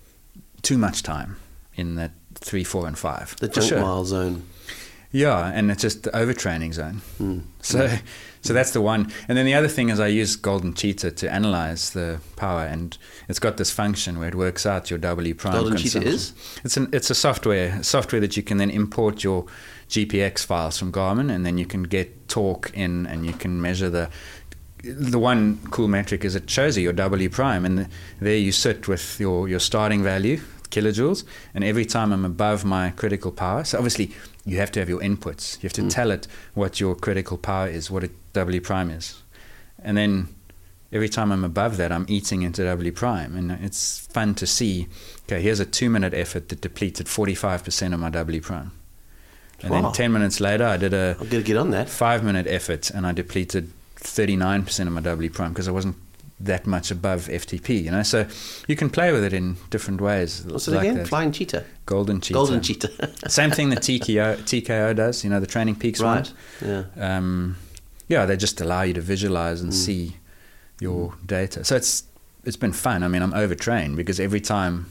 [SPEAKER 4] too much time in that three, four, and five.
[SPEAKER 3] The
[SPEAKER 4] for
[SPEAKER 3] junk
[SPEAKER 4] sure.
[SPEAKER 3] mile zone.
[SPEAKER 4] Yeah, and it's just the overtraining zone.
[SPEAKER 3] Mm.
[SPEAKER 4] So, so that's the one. And then the other thing is I use Golden Cheetah to analyze the power, and it's got this function where it works out your W prime.
[SPEAKER 3] Golden Cheetah
[SPEAKER 4] consumption.
[SPEAKER 3] is?
[SPEAKER 4] It's an it's a software software that you can then import your G P X files from Garmin, and then you can get torque in, and you can measure the. The one cool metric is it shows you your W prime, and there you sit with your your starting value, kilojoules, and every time I'm above my critical power. So obviously you have to have your inputs. You have to
[SPEAKER 3] Mm.
[SPEAKER 4] tell it what your critical power is, what a W prime is. And then every time I'm above that, I'm eating into W prime. And it's fun to see, okay, here's a two-minute effort that depleted forty-five percent of my W prime. And
[SPEAKER 3] Wow.
[SPEAKER 4] then ten minutes later, I did a
[SPEAKER 3] I'm going to get on that.
[SPEAKER 4] five-minute effort, and I depleted thirty-nine percent of my W prime because I wasn't that much above F T P, you know. So you can play with it in different ways.
[SPEAKER 3] What's it
[SPEAKER 4] like
[SPEAKER 3] again?
[SPEAKER 4] that.
[SPEAKER 3] Flying Cheetah.
[SPEAKER 4] Golden Cheetah.
[SPEAKER 3] Golden Cheetah.
[SPEAKER 4] Same thing that T K O, T K O does, you know, the Training Peaks one.
[SPEAKER 3] Right. Yeah.
[SPEAKER 4] Um, yeah, they just allow you to visualize and
[SPEAKER 3] Mm.
[SPEAKER 4] see your data. So it's it's been fun. I mean, I'm overtrained because every time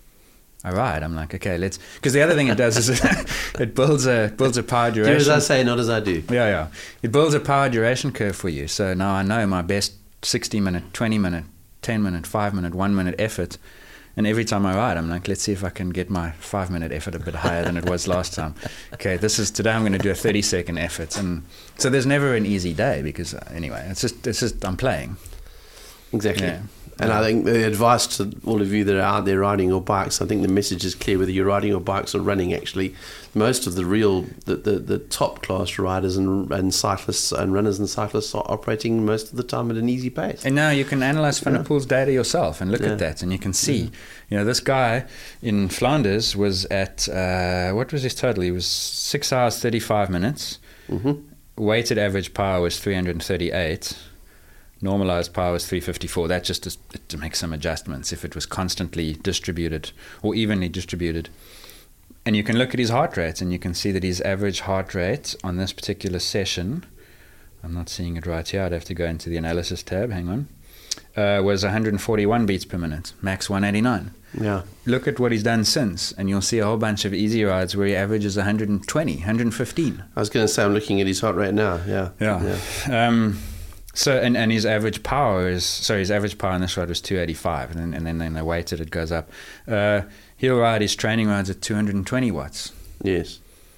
[SPEAKER 4] I ride, I'm like, okay, let's. Because the other thing it does is it, it builds a builds a power
[SPEAKER 3] Do
[SPEAKER 4] duration.
[SPEAKER 3] as I say, not as I do.
[SPEAKER 4] Yeah, yeah. It builds a power duration curve for you. So now I know my best sixty minute, twenty minute, ten minute, five minute, one minute effort. And every time I ride, I'm like, let's see if I can get my five minute effort a bit higher than it was last time. Okay, this is today I'm going to do a thirty second effort. And so there's never an easy day because uh, anyway, it's just, it's just, I'm playing.
[SPEAKER 3] Exactly.
[SPEAKER 4] Yeah.
[SPEAKER 3] And I think the advice to all of you that are out there riding your bikes, I think the message is clear, whether you're riding your bikes or running. Actually, most of the real, the, the, the top class riders and, and cyclists and runners and cyclists are operating most of the time at an easy pace.
[SPEAKER 4] And now you can analyze Van der Poel's data yourself and look
[SPEAKER 3] Yeah.
[SPEAKER 4] at that, and you can see, you know, this guy in Flanders was at, uh, what was his total? He was six hours, thirty-five minutes.
[SPEAKER 3] Mm-hmm.
[SPEAKER 4] Weighted average power was three hundred thirty-eight. Normalized power was three fifty-four. That just to, to make some adjustments if it was constantly distributed or evenly distributed. And you can look at his heart rate, and you can see that his average heart rate on this particular session, I'm not seeing it right here, I'd have to go into the analysis tab, hang on, uh, was one hundred forty-one beats per minute, max one eighty-nine.
[SPEAKER 3] Yeah.
[SPEAKER 4] Look at what he's done since, and you'll see a whole bunch of easy rides where he averages one hundred twenty, one hundred fifteen.
[SPEAKER 3] I was going to say, I'm looking at his heart rate now. Yeah.
[SPEAKER 4] Yeah. yeah. Um, so, and, and his average power is, sorry, his average power on this ride was two eighty-five, and then, and then, then they weighted, it goes up. Uh, he'll ride his training rides at two hundred twenty watts.
[SPEAKER 3] Yes.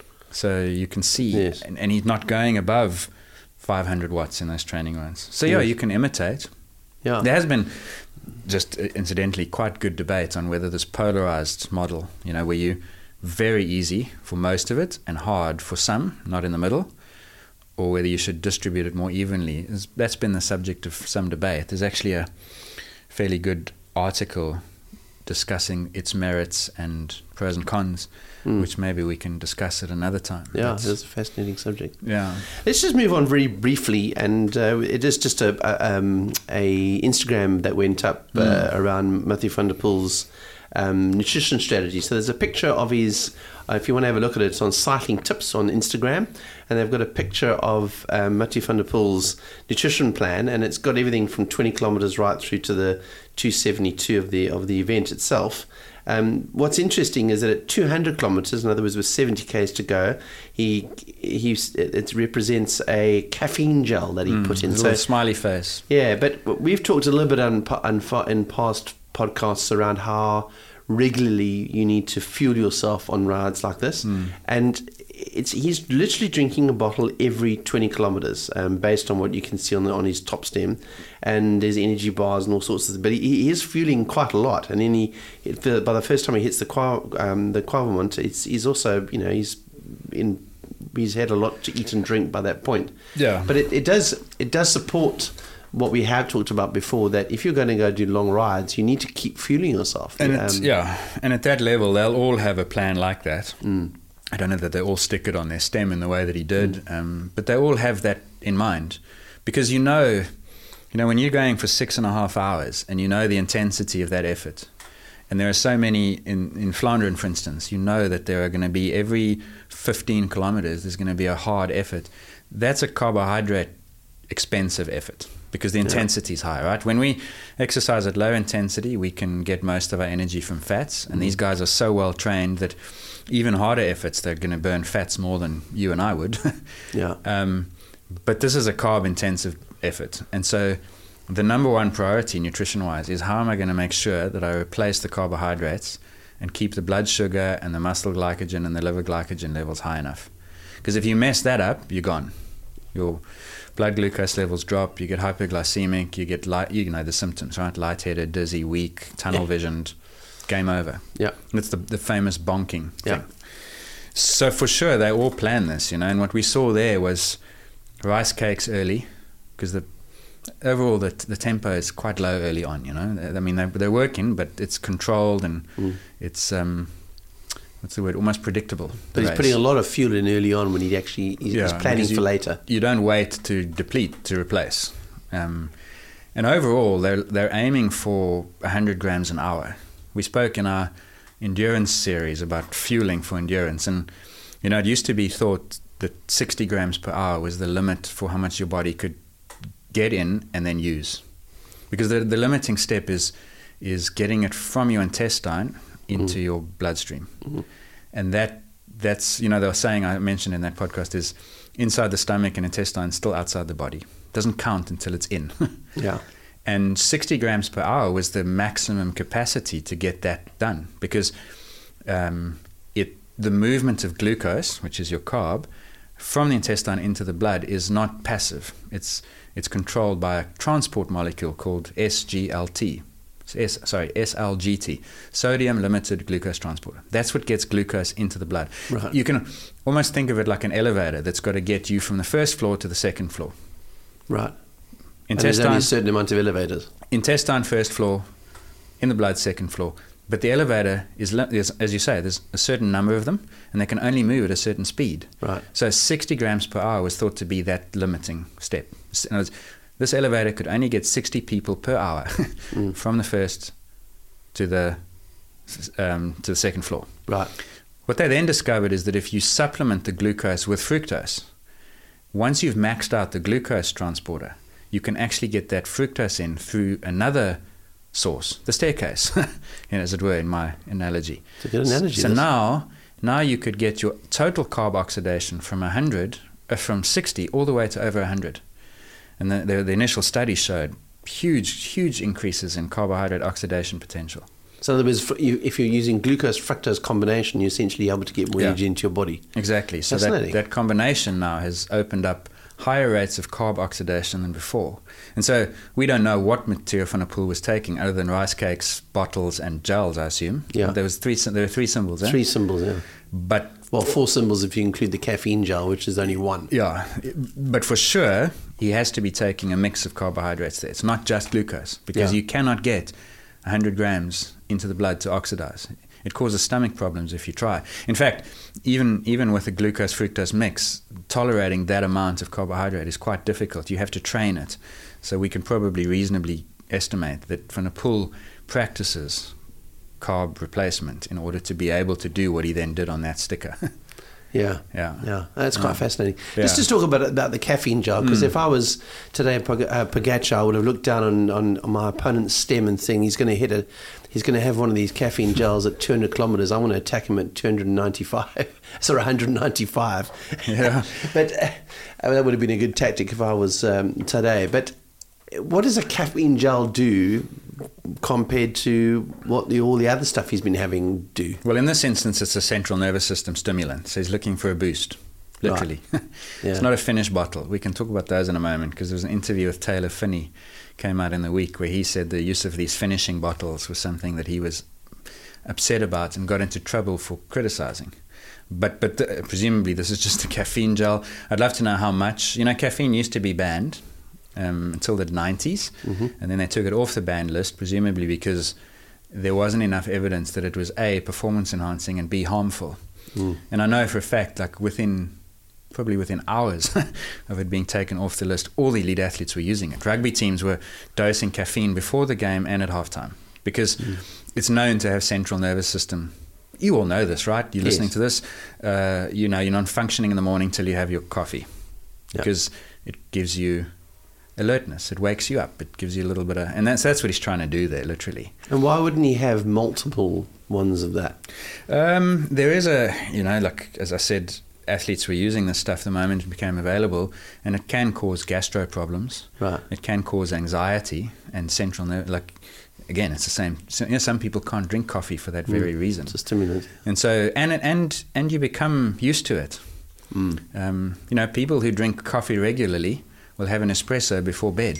[SPEAKER 4] So you can see,
[SPEAKER 3] Yes.
[SPEAKER 4] and, and he's not going above five hundred watts in those training rides. So, yeah,
[SPEAKER 3] Yes.
[SPEAKER 4] you can imitate.
[SPEAKER 3] Yeah.
[SPEAKER 4] There has been, just incidentally, quite good debate on whether this polarized model, you know, where you very easy for most of it and hard for some, not in the middle, or whether you should distribute it more evenly. Is- That's been the subject of some debate. There's actually a fairly good article discussing its merits and pros and cons,
[SPEAKER 3] Mm.
[SPEAKER 4] which maybe we can discuss at another time.
[SPEAKER 3] Yeah,
[SPEAKER 4] That's-
[SPEAKER 3] it's a fascinating subject.
[SPEAKER 4] yeah.
[SPEAKER 3] Let's just move on very briefly, and uh, it is just a, a, um, a Instagram that went up uh, around Mathieu van der Poel's um, nutrition strategy. So there's a picture of his, uh, if you want to have a look at it, it's on Cycling Tips on Instagram, and they've got a picture of um, Mathieu van der Poel's nutrition plan, and it's got everything from twenty kilometers right through to the two seventy-two of the of the event itself. Um, what's interesting is that at two hundred kilometers, in other words, with seventy k's to go, he he it represents a caffeine gel that he
[SPEAKER 4] Mm,
[SPEAKER 3] put in.
[SPEAKER 4] a little smiley face.
[SPEAKER 3] Yeah, but we've talked a little bit on, on, in past podcasts around how regularly you need to fuel yourself on rides like this,
[SPEAKER 4] Mm.
[SPEAKER 3] and it's he's literally drinking a bottle every twenty kilometers, um, based on what you can see on the, on his top stem, and there's energy bars and all sorts of. But he, he is fueling quite a lot, and then he the, by the first time he hits the Qua, um, the Quavamont, it's he's also you know he's in he's had a lot to eat and drink by that point.
[SPEAKER 4] Yeah.
[SPEAKER 3] But it, it does it does support what we have talked about before, that if you're going to go do long rides, you need to keep fueling yourself.
[SPEAKER 4] And it's,
[SPEAKER 3] Um,
[SPEAKER 4] yeah, and at that level, they'll all have a plan like that.
[SPEAKER 3] Mm.
[SPEAKER 4] I don't know that they all stick it on their stem in the way that he did,
[SPEAKER 3] Mm.
[SPEAKER 4] um, but they all have that in mind, because you know, you know, when you're going for six and a half hours and you know the intensity of that effort, and there are so many in in Flandern, for instance, you know that there are going to be every fifteen kilometers there's going to be a hard effort. That's a carbohydrate expensive effort, because the intensity is high, right? When we exercise at low intensity, we can get most of our energy from fats, and these guys are so well trained that even harder efforts, they're going to burn fats more than you and I would.
[SPEAKER 3] Yeah.
[SPEAKER 4] Um, but this is a carb-intensive effort, and so the number one priority nutrition-wise is how am I going to make sure that I replace the carbohydrates and keep the blood sugar and the muscle glycogen and the liver glycogen levels high enough. Because if you mess that up, you're gone. Your blood glucose levels drop, you get hyperglycemic, you get light, you know the symptoms, right? Lightheaded, dizzy, weak, tunnel
[SPEAKER 3] Yeah.
[SPEAKER 4] visioned, game over.
[SPEAKER 3] Yeah.
[SPEAKER 4] That's the, the famous bonking
[SPEAKER 3] Yeah.
[SPEAKER 4] thing. So for sure, they all plan this, you know, and what we saw there was rice cakes early, because the overall the, the tempo is quite low early on, you know. I mean, they're, they're working, but it's controlled and
[SPEAKER 3] Mm.
[SPEAKER 4] it's, um, what's the word, almost predictable.
[SPEAKER 3] But
[SPEAKER 4] the
[SPEAKER 3] he's
[SPEAKER 4] race.
[SPEAKER 3] putting a lot of fuel in early on when he actually he's,
[SPEAKER 4] Yeah,
[SPEAKER 3] he's planning
[SPEAKER 4] because
[SPEAKER 3] for
[SPEAKER 4] you-
[SPEAKER 3] later.
[SPEAKER 4] You don't wait to deplete to replace. Um, and overall, they're, they're aiming for one hundred grams an hour. We spoke in our endurance series about fueling for endurance. And, you know, it used to be thought that sixty grams per hour was the limit for how much your body could get in and then use. Because the, the limiting step is is getting it from your intestine into
[SPEAKER 3] Mm.
[SPEAKER 4] your bloodstream.
[SPEAKER 3] Mhm.
[SPEAKER 4] And that that's, you know, they were saying, I mentioned in that podcast, is inside the stomach and intestine, still outside the body. Doesn't count until it's in.
[SPEAKER 3] Yeah.
[SPEAKER 4] And sixty grams per hour was the maximum capacity to get that done, because um, it the movement of glucose, which is your carb, from the intestine into the blood is not passive. It's it's controlled by a transport molecule called S G L T. S, sorry, S L G T, sodium limited glucose transporter. That's what gets glucose into the blood.
[SPEAKER 3] Right.
[SPEAKER 4] You can almost think of it like an elevator that's got to get you from the first floor to the second floor.
[SPEAKER 3] Right. And there's only a certain amount of elevators.
[SPEAKER 4] Intestine, first floor, in the blood, second floor. But the elevator is, is, as you say, there's a certain number of them, and they can only move at a certain speed.
[SPEAKER 3] Right.
[SPEAKER 4] So sixty grams per hour was thought to be that limiting step. In other words, this elevator could only get sixty people per hour mm. from the first to the um, to the second floor.
[SPEAKER 3] Right.
[SPEAKER 4] What they then discovered is that if you supplement the glucose with fructose, once you've maxed out the glucose transporter, you can actually get that fructose in through another source, the staircase, as it were, in my analogy.
[SPEAKER 3] It's a good analogy.
[SPEAKER 4] So now, now you could get your total carb oxidation from one hundred, uh, from sixty all the way to over one hundred. And the, the, the initial study showed huge, huge increases in carbohydrate oxidation potential.
[SPEAKER 3] So in other words, if you're using glucose-fructose combination, you're essentially able to get more yeah. energy into your body.
[SPEAKER 4] Exactly. So that, that combination now has opened up higher rates of carb oxidation than before. And so we don't know what Matteo van der Poel was taking other than rice cakes, bottles, and gels, I assume.
[SPEAKER 3] Yeah.
[SPEAKER 4] There was three. There were three symbols. Eh?
[SPEAKER 3] Three symbols, yeah.
[SPEAKER 4] But
[SPEAKER 3] well, four symbols if you include the caffeine gel, which is only one.
[SPEAKER 4] Yeah, but for sure he has to be taking a mix of carbohydrates there. It's not just glucose, because yeah. you cannot get one hundred grams into the blood to oxidize. It causes stomach problems if you try. In fact, even even with a glucose-fructose mix, tolerating that amount of carbohydrate is quite difficult. You have to train it. So we can probably reasonably estimate that Van der Poel practices carb replacement in order to be able to do what he then did on that sticker.
[SPEAKER 3] Yeah,
[SPEAKER 4] yeah,
[SPEAKER 3] yeah. That's quite
[SPEAKER 4] yeah.
[SPEAKER 3] fascinating.
[SPEAKER 4] Yeah.
[SPEAKER 3] Just to talk about about the caffeine gel, because mm. if I was today at uh, Pogacar, I would have looked down on, on, on my opponent's stem and saying he's going to hit it. He's going to have one of these caffeine gels at two hundred kilometers. I want to attack him at two hundred ninety-five. Sorry, one hundred ninety-five.
[SPEAKER 4] Yeah,
[SPEAKER 3] but uh, that would have been a good tactic if I was um, today. But what does a caffeine gel do compared to what the, all the other stuff he's been having do?
[SPEAKER 4] Well, in this instance, it's a central nervous system stimulant. So he's looking for a boost, literally. Right.
[SPEAKER 3] Yeah.
[SPEAKER 4] It's not a finished bottle. We can talk about those in a moment, because there was an interview with Taylor Phinney came out in the week where he said the use of these finishing bottles was something that he was upset about and got into trouble for criticizing. But but uh, presumably this is just a caffeine gel. I'd love to know how much. You know, caffeine used to be banned Um, until the nineties, mm-hmm. and then they took it off the banned list, presumably because there wasn't enough evidence that it was A, performance enhancing, and B, harmful. Mm. And I know for a fact, like within, probably within hours of it being taken off the list, all the elite athletes were using it. Rugby teams were dosing caffeine before the game and at halftime, because mm. it's known to have central nervous system. You all know this, right? You're listening
[SPEAKER 3] yes.
[SPEAKER 4] to this. Uh, you know, you're not functioning in the morning till you have your coffee, yep. because it gives you alertness. It wakes you up. It gives you a little bit of, and that's that's what he's trying to do there, literally.
[SPEAKER 3] And why wouldn't he have multiple ones of that?
[SPEAKER 4] Um, there is a, you know, like as I said, athletes were using this stuff the moment it became available, and it can cause gastro problems.
[SPEAKER 3] Right.
[SPEAKER 4] It can cause anxiety and central nerve. Like again, it's the same. So, you know, some people can't drink coffee for that very mm, reason.
[SPEAKER 3] It's a stimulant.
[SPEAKER 4] And so, and and and you become used to it. Mm. Um, you know, people who drink coffee regularly will have an espresso before bed.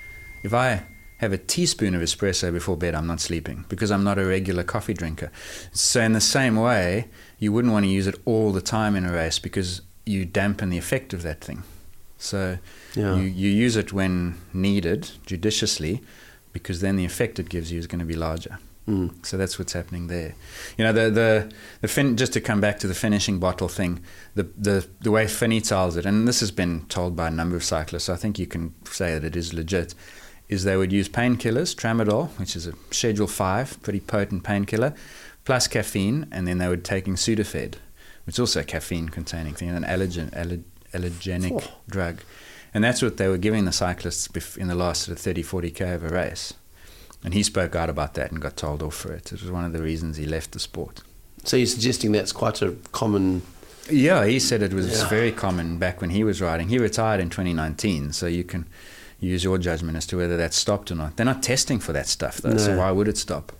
[SPEAKER 4] If I have a teaspoon of espresso before bed, I'm not sleeping, because I'm not a regular coffee drinker. So in the same way, you wouldn't want to use it all the time in a race, because you dampen the effect of that thing. So
[SPEAKER 3] yeah.
[SPEAKER 4] you, you use it when needed, judiciously, because then the effect it gives you is going to be larger. Mm. So that's what's happening there. You know, the the the fin- just to come back to the finishing bottle thing, the the the way Finney tells it, and this has been told by a number of cyclists, so I think you can say that it is legit, is they would use painkillers, tramadol, which is a Schedule five, pretty potent painkiller, plus caffeine, and then they were taking Sudafed, which is also a caffeine-containing thing, an allergen, aller, allergenic oh. drug. And that's what they were giving the cyclists in the last sort of thirty, forty K of a race. And he spoke out about that and got told off for it. It was one of the reasons he left the sport.
[SPEAKER 3] So you're suggesting that's quite a common...
[SPEAKER 4] Yeah, he said it was
[SPEAKER 3] yeah.
[SPEAKER 4] very common back when he was riding. He retired in twenty nineteen, so you can use your judgment as to whether that stopped or not. They're not testing for that stuff, though, no. so why would it stop?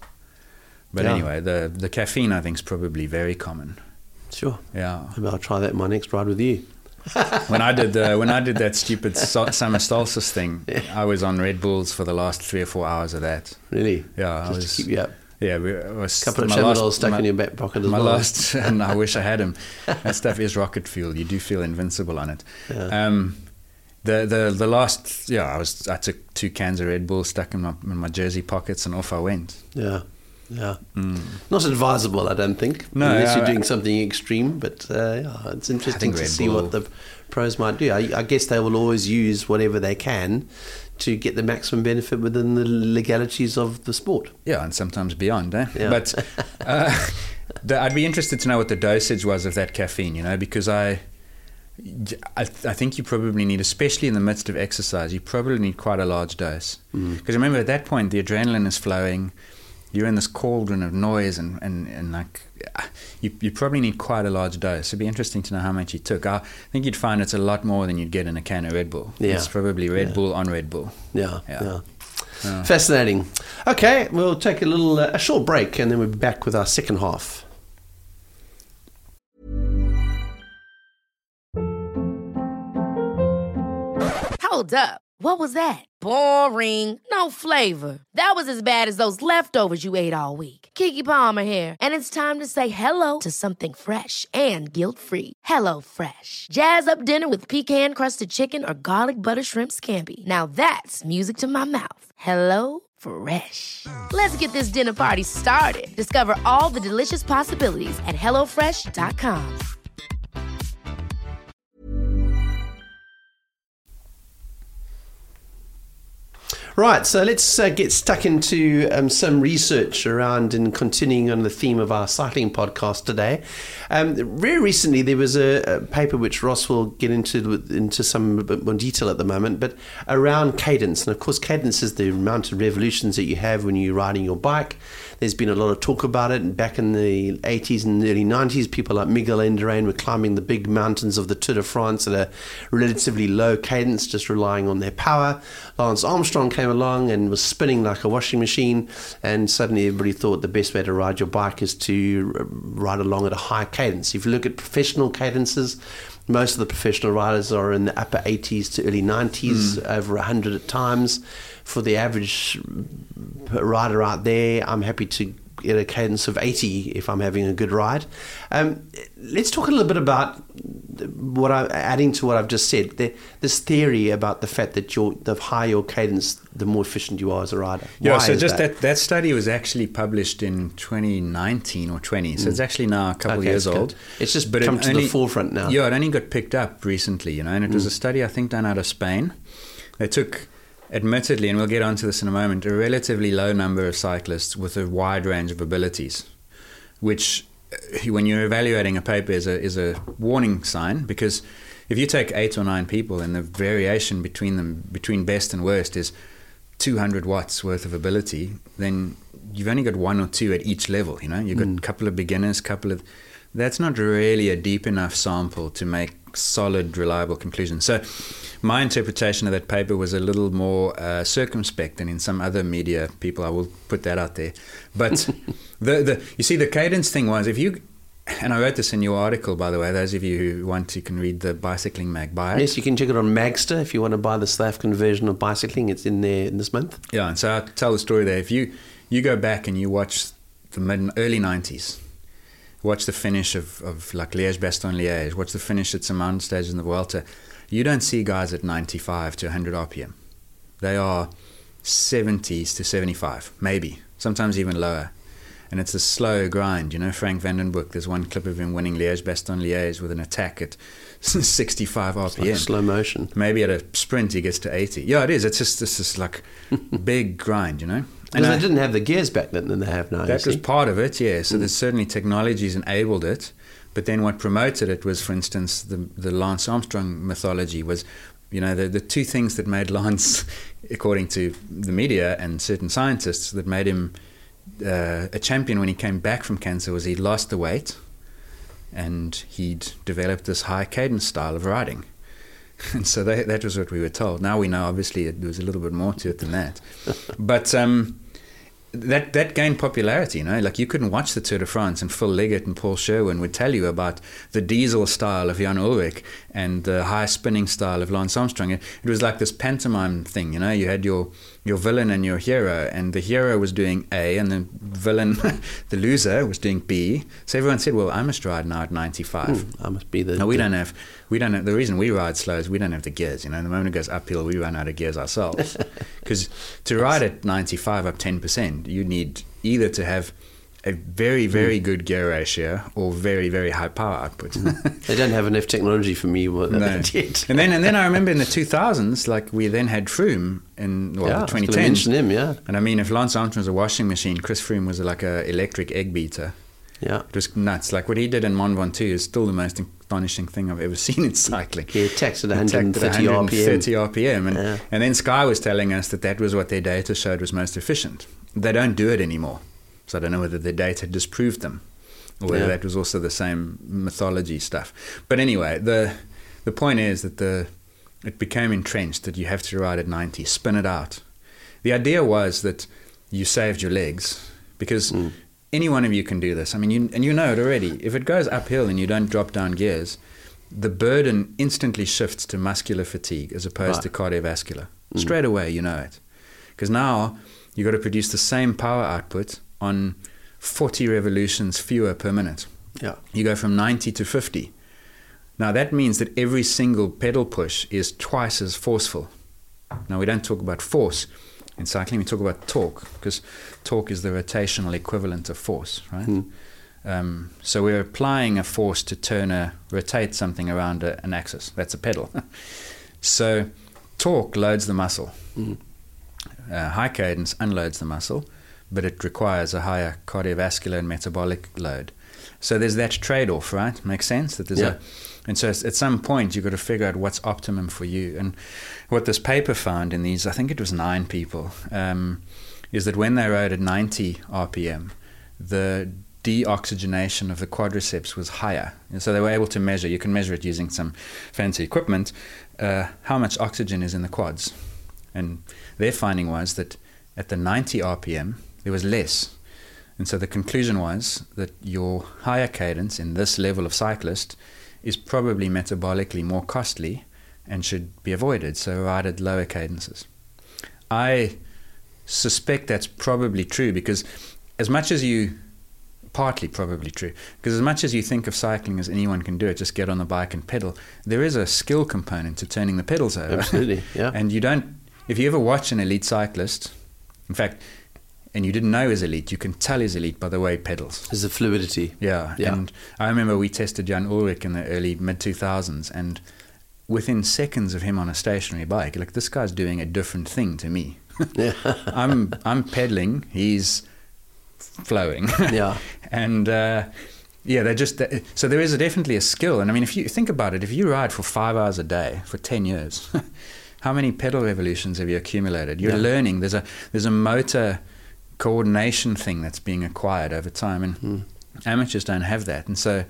[SPEAKER 4] But yeah. anyway, the, the caffeine, I think, is probably very common.
[SPEAKER 3] Sure.
[SPEAKER 4] Yeah.
[SPEAKER 3] Maybe I'll try that in my next ride with you.
[SPEAKER 4] when I did the, when I did that stupid so- summer solstice thing, yeah. I was on Red Bulls for the last three or four hours of that.
[SPEAKER 3] Really?
[SPEAKER 4] Yeah,
[SPEAKER 3] Just
[SPEAKER 4] I was.
[SPEAKER 3] to keep you up.
[SPEAKER 4] Yeah, we, I was.
[SPEAKER 3] A couple of
[SPEAKER 4] my
[SPEAKER 3] tramadol
[SPEAKER 4] last-
[SPEAKER 3] stuck
[SPEAKER 4] my-
[SPEAKER 3] in your back pocket as
[SPEAKER 4] My
[SPEAKER 3] well.
[SPEAKER 4] last, and I wish I had them. That stuff is rocket fuel. You do feel invincible on it.
[SPEAKER 3] Yeah.
[SPEAKER 4] Um, the the the last, yeah, I was. I took two cans of Red Bull, stuck in my in my jersey pockets, and off I went.
[SPEAKER 3] Yeah. Yeah.
[SPEAKER 4] Mm.
[SPEAKER 3] Not advisable, I don't think.
[SPEAKER 4] No,
[SPEAKER 3] unless
[SPEAKER 4] yeah,
[SPEAKER 3] you're doing
[SPEAKER 4] I-
[SPEAKER 3] something extreme. But uh, yeah, it's interesting
[SPEAKER 4] think
[SPEAKER 3] to
[SPEAKER 4] Red
[SPEAKER 3] see
[SPEAKER 4] Bull-
[SPEAKER 3] what the pros might do. I, I guess they will always use whatever they can to get the maximum benefit within the legalities of the sport.
[SPEAKER 4] Yeah, and sometimes beyond, eh?
[SPEAKER 3] Yeah.
[SPEAKER 4] But uh, the, I'd be interested to know what the dosage was of that caffeine, you know, because I, I, I think you probably need, especially in the midst of exercise, you probably need quite a large dose. Because remember, at that point, the adrenaline is flowing. You're in this cauldron of noise, and, and, and like you you probably need quite a large dose. It'd be interesting to know how much you took. I think you'd find it's a lot more than you'd get in a can of Red Bull.
[SPEAKER 3] Yeah.
[SPEAKER 4] It's probably Red
[SPEAKER 3] Yeah.
[SPEAKER 4] Bull on Red Bull.
[SPEAKER 3] Yeah,
[SPEAKER 4] Yeah.
[SPEAKER 3] yeah.
[SPEAKER 4] Yeah.
[SPEAKER 3] Fascinating. Okay, we'll take a little uh, a short break, and then we'll be back with our second half.
[SPEAKER 1] Hold up. What was that? Boring. No flavor. That was as bad as those leftovers you ate all week. Keke Palmer here, and it's time to say hello to something fresh and guilt-free. Hello Fresh. Jazz up dinner with pecan-crusted chicken or garlic butter shrimp scampi. Now that's music to my mouth. Hello Fresh. Let's get this dinner party started. Discover all the delicious possibilities at hello fresh dot com.
[SPEAKER 3] Right, so let's uh, get stuck into um, some research around and continuing on the theme of our cycling podcast today. Um, very recently, there was a, a paper which Ross will get into into some a bit more detail at the moment, but around cadence. And of course, cadence is the amount of revolutions that you have when you're riding your bike. There's been a lot of talk about it. And back in the eighties and early nineties, people like Miguel Indurain were climbing the big mountains of the Tour de France at a relatively low cadence, just relying on their power. Lance Armstrong came along and was spinning like a washing machine, and suddenly everybody thought the best way to ride your bike is to ride along at a high cadence. If you look at professional cadences, most of the professional riders are in the upper eighties to early nineties, mm. over one hundred at times. For the average rider out there, I'm happy to get a cadence of eighty if I'm having a good ride. Um, let's talk a little bit about what I'm adding to what I've just said. The, this theory about the fact that your the higher your cadence, the more efficient you are as a rider.
[SPEAKER 4] Yeah,
[SPEAKER 3] Why
[SPEAKER 4] so
[SPEAKER 3] is
[SPEAKER 4] just
[SPEAKER 3] that?
[SPEAKER 4] that? that study was actually published in twenty nineteen or twenty, so
[SPEAKER 3] Mm.
[SPEAKER 4] it's actually now a couple
[SPEAKER 3] Okay,
[SPEAKER 4] years
[SPEAKER 3] it's good.
[SPEAKER 4] old.
[SPEAKER 3] It's just
[SPEAKER 4] But
[SPEAKER 3] come
[SPEAKER 4] it
[SPEAKER 3] to
[SPEAKER 4] only-
[SPEAKER 3] the forefront now.
[SPEAKER 4] Yeah, it only got picked up recently, you know, and it was a study I think done out of Spain. They took, admittedly, and we'll get onto this in a moment, a relatively low number of cyclists with a wide range of abilities, which uh, when you're evaluating a paper is a, is a warning sign, because if you take eight or nine people and the variation between them, between best and worst, is two hundred watts worth of ability, then you've only got one or two at each level, you know. You've got
[SPEAKER 3] Mm.
[SPEAKER 4] a couple of beginners, couple of... That's not really a deep enough sample to make solid, reliable conclusions. So my interpretation of that paper was a little more uh, circumspect than in some other media people. I will put that out there. But the, the you see, the cadence thing was, if you... And I wrote this in your article, by the way. Those of you who want, you can read the Bicycling Mag. Buy it.
[SPEAKER 3] Yes, you can check it on Magster if you want to buy the South African version of bicycling. It's in there in this month.
[SPEAKER 4] Yeah, and so I tell the story there. If you, you go back and you watch the mid, early nineties, watch the finish of, of like Liège-Bastogne-Liège, watch the finish at some mountain stages in the Vuelta, you don't see guys at ninety-five to one hundred R P M. They are seventies to seventy-five, maybe, sometimes even lower. And it's a slow grind, you know. Frank Vandenbroek, there's one clip of him winning Liège-Bastogne-Liège with an attack at sixty-five R P M.
[SPEAKER 3] Like slow motion.
[SPEAKER 4] Maybe at a sprint he gets to eighty. Yeah, it is. It's just this is like big grind, you know.
[SPEAKER 3] Because
[SPEAKER 4] I-
[SPEAKER 3] they didn't have the gears back then than they have now.
[SPEAKER 4] that
[SPEAKER 3] you
[SPEAKER 4] was
[SPEAKER 3] see.
[SPEAKER 4] part of it, yeah. So there's certainly technologies enabled it, but then what promoted it was, for instance, the the Lance Armstrong mythology was, you know, the the two things that made Lance, according to the media and certain scientists, that made him uh, a champion when he came back from cancer was he lost the weight, and he'd developed this high cadence style of riding. And so that, that was what we were told. Now we know, obviously, it, there was a little bit more to it than that. But um, that that gained popularity, you know. Like you couldn't watch the Tour de France, and Phil Liggett and Paul Sherwin would tell you about the diesel style of Jan Ullrich and the high spinning style of Lance Armstrong. It, it was like this pantomime thing, you know. You had your your villain and your hero, and the hero was doing A, and the villain, the loser, was doing B. So everyone said, "Well, I must ride now at ninety-five.
[SPEAKER 3] Hmm, I must be the."
[SPEAKER 4] No, we
[SPEAKER 3] the,
[SPEAKER 4] don't have. We don't have. The reason we ride slow is we don't have the gears. You know, the moment it goes uphill, we run out of gears ourselves. Because to ride at ninety-five up ten percent, you need either to have a very, very mm. good gear ratio or very, very high power output.
[SPEAKER 3] They don't have enough technology for me. What
[SPEAKER 4] no.
[SPEAKER 3] yet.
[SPEAKER 4] and then, and then I remember in the two thousands, like we then had Froome in well,
[SPEAKER 3] yeah,
[SPEAKER 4] the twenty tens.
[SPEAKER 3] Him, yeah.
[SPEAKER 4] And I mean, if Lance Armstrong was a washing machine, Chris Froome was like a electric egg beater.
[SPEAKER 3] Yeah,
[SPEAKER 4] it was nuts. Like what he did in Mont Ventoux is still the most astonishing thing I've ever seen in cycling.
[SPEAKER 3] He attacked at one hundred thirty
[SPEAKER 4] one hundred thirty
[SPEAKER 3] R P M,
[SPEAKER 4] and,
[SPEAKER 3] yeah.
[SPEAKER 4] and then Sky was telling us that that was what their data showed was most efficient. They don't do it anymore, so I don't know whether their data disproved them, or whether
[SPEAKER 3] yeah.
[SPEAKER 4] that was also the same mythology stuff. But anyway, the the point is that the it became entrenched that you have to ride at ninety, spin it out. The idea was that you saved your legs because. Mm. Any one of you can do this. I mean, you, and you know it already. If it goes uphill and you don't drop down gears, the burden instantly shifts to muscular fatigue as opposed right. to cardiovascular. Mm. Straight away, you know it. Because now you've got to produce the same power output on forty revolutions fewer per minute.
[SPEAKER 3] Yeah.
[SPEAKER 4] You go from ninety to fifty. Now that means that every single pedal push is twice as forceful. Now we don't talk about force. In cycling, we talk about torque, because torque is the rotational equivalent of force, right? Mm. Um, so we're applying a force to turn a, rotate something around a, an axis. That's a pedal. So torque loads the muscle. Mm. Uh, high cadence unloads the muscle, but it requires a higher cardiovascular and metabolic load. So there's that trade-off, right? Makes sense? That there's
[SPEAKER 3] yeah.
[SPEAKER 4] a, and so at some point you've got to figure out what's optimum for you. And what this paper found in these, I think it was nine people, um, is that when they rode at ninety R P M, the deoxygenation of the quadriceps was higher. And so they were able to measure, you can measure it using some fancy equipment, uh, how much oxygen is in the quads. And their finding was that at the ninety R P M, there was less. And so the conclusion was that your higher cadence in this level of cyclist is probably metabolically more costly and should be avoided, so ride at lower cadences. I suspect that's probably true because as much as you, partly probably true, because as much as you think of cycling as anyone can do it, just get on the bike and pedal, there is a skill component to turning the pedals over.
[SPEAKER 3] Absolutely, yeah.
[SPEAKER 4] And you don't, if you ever watch an elite cyclist, in fact, and you didn't know he's elite, you can tell he's elite by the way he pedals.
[SPEAKER 3] There's a fluidity.
[SPEAKER 4] Yeah. yeah. And I remember we tested Jan Ullrich in the early mid two thousands, and within seconds of him on a stationary bike, like this guy's doing a different thing to me.
[SPEAKER 3] Yeah.
[SPEAKER 4] I'm I'm pedaling, he's flowing.
[SPEAKER 3] Yeah.
[SPEAKER 4] and uh, yeah, they just so there is a, definitely a skill. And I mean, if you think about it, if you ride for five hours a day for ten years, how many pedal revolutions have you accumulated? You're yeah. learning. There's a there's a motor coordination thing that's being acquired over time, and mm. amateurs don't have that. And so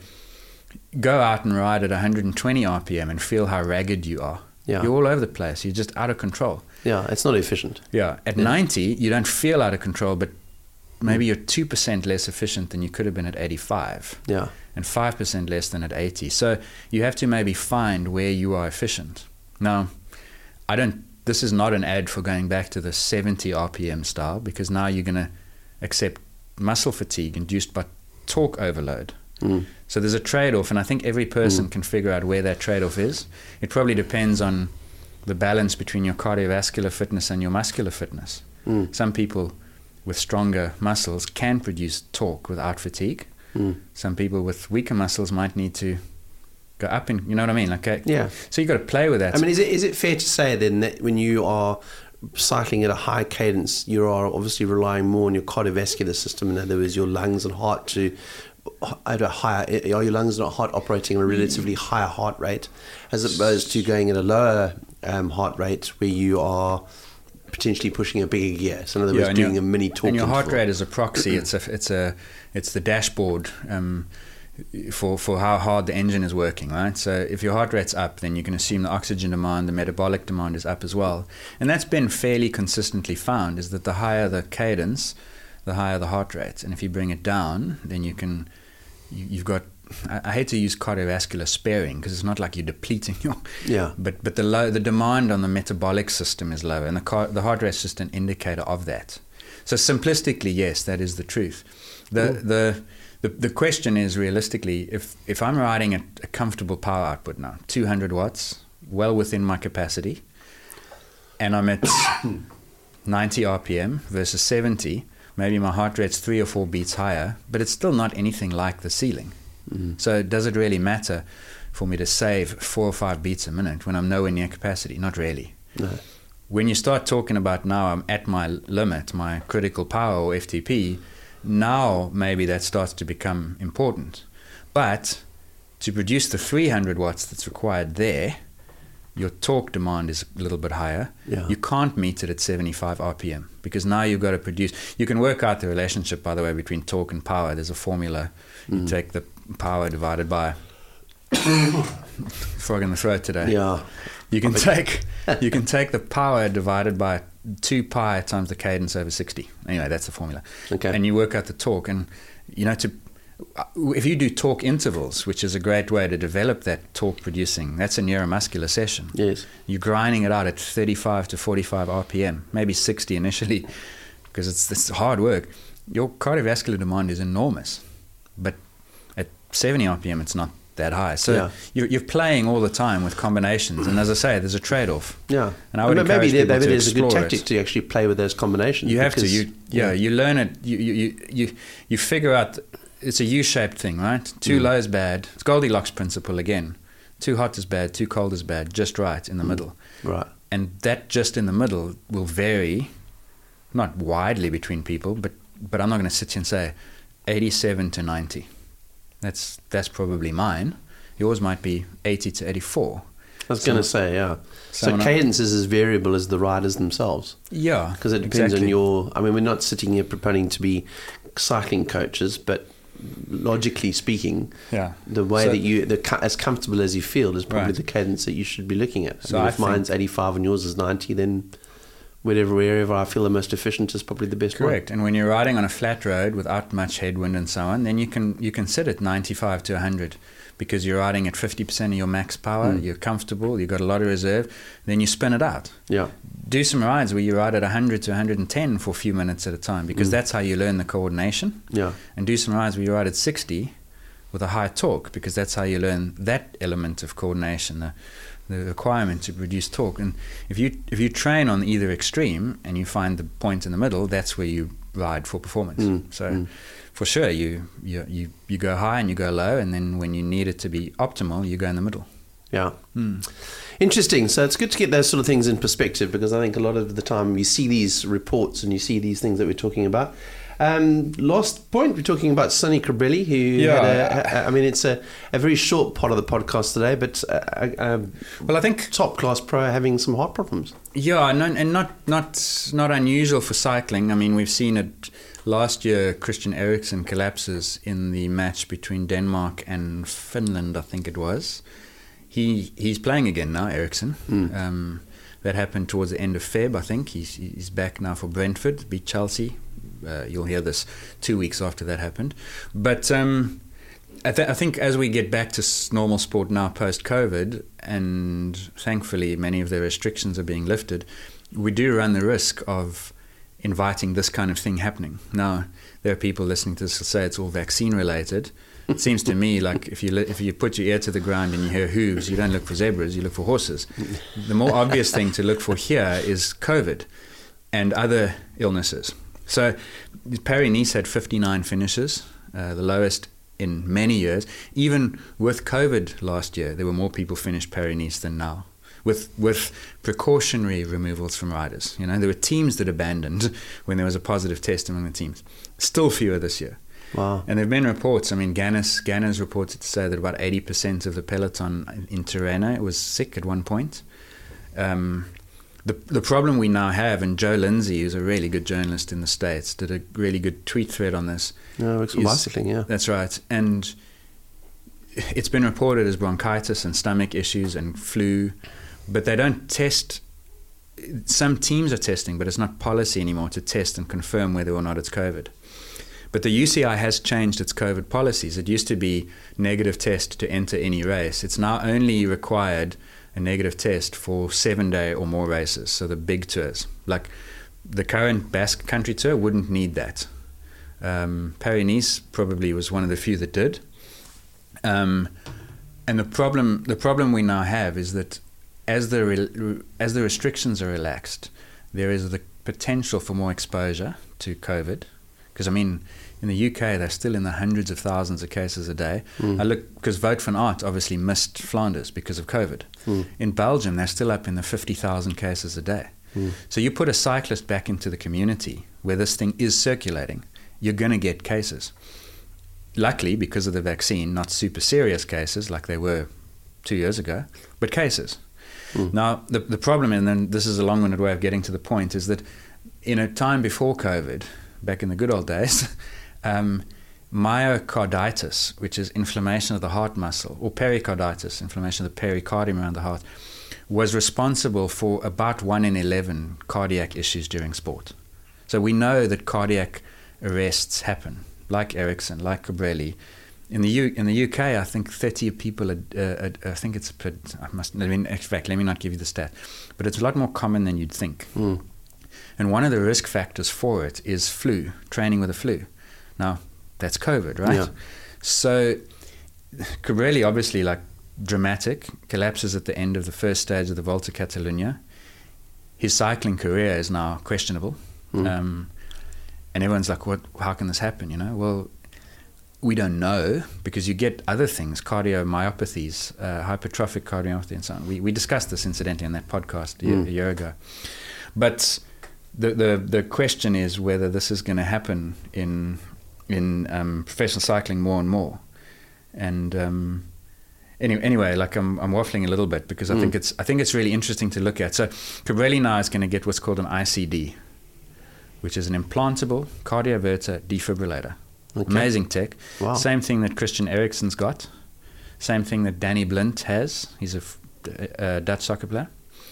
[SPEAKER 4] go out and ride at one hundred twenty R P M and feel how ragged you are. Yeah. You're all over the place. You're just out of control.
[SPEAKER 3] Yeah, it's not efficient.
[SPEAKER 4] Yeah. At yeah. ninety, you don't feel out of control, but maybe mm. you're two percent less efficient than you could have been at eighty-five.
[SPEAKER 3] Yeah.
[SPEAKER 4] And five percent less than at eighty. So you have to maybe find where you are efficient. Now, I don't This is not an ad for going back to the seventy R P M style, because now you're going to accept muscle fatigue induced by torque overload. Mm. So there's a trade-off, and I think every person mm. can figure out where that trade-off is. It probably depends on the balance between your cardiovascular fitness and your muscular fitness. Mm. Some people with stronger muscles can produce torque without fatigue. Mm. Some people with weaker muscles might need to go up and, you know what I mean? Like, okay.
[SPEAKER 3] Yeah.
[SPEAKER 4] So you've got to play with that.
[SPEAKER 3] I mean, is it is it fair to say then that when you are cycling at a high cadence, you are obviously relying more on your cardiovascular system, in other words, your lungs and heart to at a higher, are your lungs and heart operating at a relatively higher heart rate as opposed to going at a lower um, heart rate where you are potentially pushing a bigger gear? So in other words, yeah, doing
[SPEAKER 4] your,
[SPEAKER 3] a mini torque.
[SPEAKER 4] And your heart
[SPEAKER 3] interval.
[SPEAKER 4] rate is a proxy. it's a it's a it's the dashboard um, for for how hard the engine is working, right? So if your heart rate's up, then you can assume the oxygen demand, the metabolic demand is up as well. And that's been fairly consistently found, is that the higher the cadence, the higher the heart rate. And if you bring it down, then you can, you, you've got, I, I hate to use cardiovascular sparing because it's not like you're depleting your,
[SPEAKER 3] Yeah.
[SPEAKER 4] but but the low, the demand on the metabolic system is lower, and the car, the heart rate is just an indicator of that. So simplistically, yes, that is the truth. The
[SPEAKER 3] Cool.
[SPEAKER 4] the the the question is realistically, if if I'm riding at a comfortable power output now, two hundred watts, well within my capacity, and I'm at ninety R P M versus seventy, maybe my heart rate's three or four beats higher, but it's still not anything like the ceiling.
[SPEAKER 3] Mm.
[SPEAKER 4] So does it really matter for me to save four or five beats a minute when I'm nowhere near capacity? Not really.
[SPEAKER 3] No.
[SPEAKER 4] When you start talking about now I'm at my limit, my critical power or F T P, now maybe that starts to become important. But to produce the three hundred watts that's required there, your torque demand is a little bit higher.
[SPEAKER 3] Yeah.
[SPEAKER 4] You can't meet it at seventy-five R P M because now you've got to produce. You can work out the relationship, by the way, between torque and power. There's a formula. You
[SPEAKER 3] Mm.
[SPEAKER 4] take the power divided by frog in the throat today.
[SPEAKER 3] Yeah.
[SPEAKER 4] You can take you can take the power divided by two pi times the cadence over sixty. Anyway, that's the formula.
[SPEAKER 3] Okay.
[SPEAKER 4] And you work out the torque, and you know to if you do torque intervals, which is a great way to develop that torque producing, that's a neuromuscular session.
[SPEAKER 3] Yes.
[SPEAKER 4] You're grinding it out at thirty-five to forty-five R P M, maybe sixty initially, because it's it's hard work. Your cardiovascular demand is enormous, but at seventy R P M, it's not that high. So
[SPEAKER 3] Yeah.
[SPEAKER 4] you're, you're playing all the time with combinations, and as I say, there's a trade-off.
[SPEAKER 3] Yeah.
[SPEAKER 4] And I would
[SPEAKER 3] But maybe
[SPEAKER 4] encourage
[SPEAKER 3] there,
[SPEAKER 4] people
[SPEAKER 3] maybe
[SPEAKER 4] to
[SPEAKER 3] there's a good
[SPEAKER 4] explore
[SPEAKER 3] tactic
[SPEAKER 4] it.
[SPEAKER 3] to actually play with those combinations.
[SPEAKER 4] You have to.
[SPEAKER 3] because-
[SPEAKER 4] You yeah, You learn it. You you you you, you figure out. It's a U-shaped thing, right? Too
[SPEAKER 3] Mm.
[SPEAKER 4] low is bad. It's Goldilocks principle again. Too hot is bad. Too cold is bad. Just right in the middle.
[SPEAKER 3] Right.
[SPEAKER 4] And that just in the middle will vary, not widely between people, but but I'm not going to sit here and say eighty-seven to ninety. That's that's probably mine. Yours might be eighty to eighty-four.
[SPEAKER 3] I was
[SPEAKER 4] So-
[SPEAKER 3] going to say, yeah. So
[SPEAKER 4] someone-
[SPEAKER 3] cadence is as variable as the riders themselves.
[SPEAKER 4] Yeah,
[SPEAKER 3] Because it depends
[SPEAKER 4] exactly.
[SPEAKER 3] on your... I mean, we're not sitting here proposing to be cycling coaches, but logically speaking,
[SPEAKER 4] Yeah.
[SPEAKER 3] the way
[SPEAKER 4] So-
[SPEAKER 3] that you... The, co- as comfortable as you feel is probably
[SPEAKER 4] Right.
[SPEAKER 3] the cadence that you should be looking at.
[SPEAKER 4] So
[SPEAKER 3] I mean,
[SPEAKER 4] I
[SPEAKER 3] if mine's
[SPEAKER 4] think-
[SPEAKER 3] eighty-five and yours is ninety, then wherever, wherever I feel the most efficient is probably the best
[SPEAKER 4] Correct. And when you're riding on a flat road without much headwind and so on, then you can you can sit at ninety-five to one hundred because you're riding at fifty percent of your max power,
[SPEAKER 3] Mm.
[SPEAKER 4] you're comfortable, you've got a lot of reserve, then you spin it out.
[SPEAKER 3] one. Yeah.
[SPEAKER 4] Do some rides where you ride at one hundred to one hundred ten for a few minutes at a time because
[SPEAKER 3] Mm.
[SPEAKER 4] that's how you learn the coordination.
[SPEAKER 3] Yeah.
[SPEAKER 4] And do some rides where you ride at sixty with a high torque because that's how you learn that element of coordination, the, the requirement to produce torque. And if you if you train on either extreme and you find the point in the middle, that's where you ride for performance.
[SPEAKER 3] Mm,
[SPEAKER 4] So
[SPEAKER 3] mm.
[SPEAKER 4] for sure, you, you you you go high and you go low, and then when you need it to be optimal, you go in the middle.
[SPEAKER 3] Yeah.
[SPEAKER 4] Mm.
[SPEAKER 3] Interesting. So it's good to get those sort of things in perspective because I think a lot of the time you see these reports and you see these things that we're talking about. Um, last point, we're talking about Sonny Cribrelli, who
[SPEAKER 4] Yeah.
[SPEAKER 3] had a, I mean, it's a, a very short part of the podcast today, but a, a, a
[SPEAKER 4] Well, I think
[SPEAKER 3] top class pro having some heart problems.
[SPEAKER 4] Yeah, and, and not not not unusual for cycling. I mean, we've seen it last year. Christian Eriksen collapses in the match between Denmark and Finland, I think it was. He he's playing again now, Eriksen.
[SPEAKER 3] Mm.
[SPEAKER 4] Um, that happened towards the end of Feb, I think. He's he's back now for Brentford, beat Chelsea. Uh, you'll hear this two weeks after that happened. But um, I, th- I think as we get back to s- normal sport now post-COVID, and thankfully many of the restrictions are being lifted, we do run the risk of inviting this kind of thing happening. Now, there are people listening to this who say it's all vaccine-related. It seems to me like if you li- if you put your ear to the ground and you hear hooves, you don't look for zebras, you look for horses. The more obvious thing to look for here is COVID and other illnesses. So Paris-Nice had fifty-nine finishes, uh, the lowest in many years. Even with COVID last year, there were more people finished Paris-Nice than now, with with precautionary removals from riders. You know, there were teams that abandoned when there was a positive test among the teams. Still fewer this year.
[SPEAKER 3] Wow.
[SPEAKER 4] And there have been reports. I mean, Gannis Gannis reported to say that about eighty percent of the peloton in Tirreno was sick at one point. Um, the the problem we now have, and Joe Lindsay, who's a really good journalist in the States, did a really good tweet thread on this.
[SPEAKER 3] No, it works for
[SPEAKER 4] is-
[SPEAKER 3] bicycling, yeah.
[SPEAKER 4] That's right. And it's been reported as bronchitis and stomach issues and flu, but they don't test some teams are testing, but it's not policy anymore to test and confirm whether or not it's COVID. But the U C I has changed its COVID policies. It used to be negative test to enter any race. It's now only required a negative test for seven-day or more races, so the big tours. Like the current Basque Country Tour wouldn't need that. Um, Paris-Nice probably was one of the few that did. Um, and the problem, the problem we now have is that as the re- as the restrictions are relaxed, there is the potential for more exposure to COVID. Because, I mean, in the U K, they're still in the hundreds of thousands of cases a day. Mm. I look, because Vote van Aert obviously missed Flanders because of COVID. Mm. In Belgium, they're still up in the fifty thousand cases a day. Mm. So you put a cyclist back into the community where this thing is circulating, you're going to get cases. Luckily, because of the vaccine, not super serious cases like they were two years ago, but cases. Mm. Now, the, the problem, and then this is a long-winded way of getting to the point, is that in a time before COVID, back in the good old days, um, myocarditis, which is inflammation of the heart muscle, or pericarditis, inflammation of the pericardium around the heart, was responsible for about one in eleven cardiac issues during sport. So we know that cardiac arrests happen, like Ericsson, like Cobrelli. In the U, in the U K, I think thirty people. A, uh, a, I think it's. A, I must. I mean, in fact, let me not give you the stat, but it's a lot more common than you'd think. Mm. And one of the risk factors for it is flu, training with the flu. Now, that's COVID, right? Yeah. So, Cobrelli, obviously, like, dramatic, collapses at the end of the first stage of the Volta Catalunya. His cycling career is now questionable. Mm. Um, and everyone's like, "What? How can this happen?" You know? Well, we don't know, because you get other things, cardiomyopathies, uh, hypertrophic cardiomyopathy, and so on. We we discussed this incidentally in that podcast a year, mm. a year ago. But the, the the question is whether this is going to happen in in um, professional cycling more and more. And um, anyway, anyway, like I'm I'm waffling a little bit because I mm. think it's I think it's really interesting to look at. So Cobrelli now is going to get what's called an I C D, which is an implantable cardioverter defibrillator. Okay. Amazing tech. Wow. Same thing that Christian Eriksen's got. Same thing that Danny Blind has. He's a, a Dutch soccer player.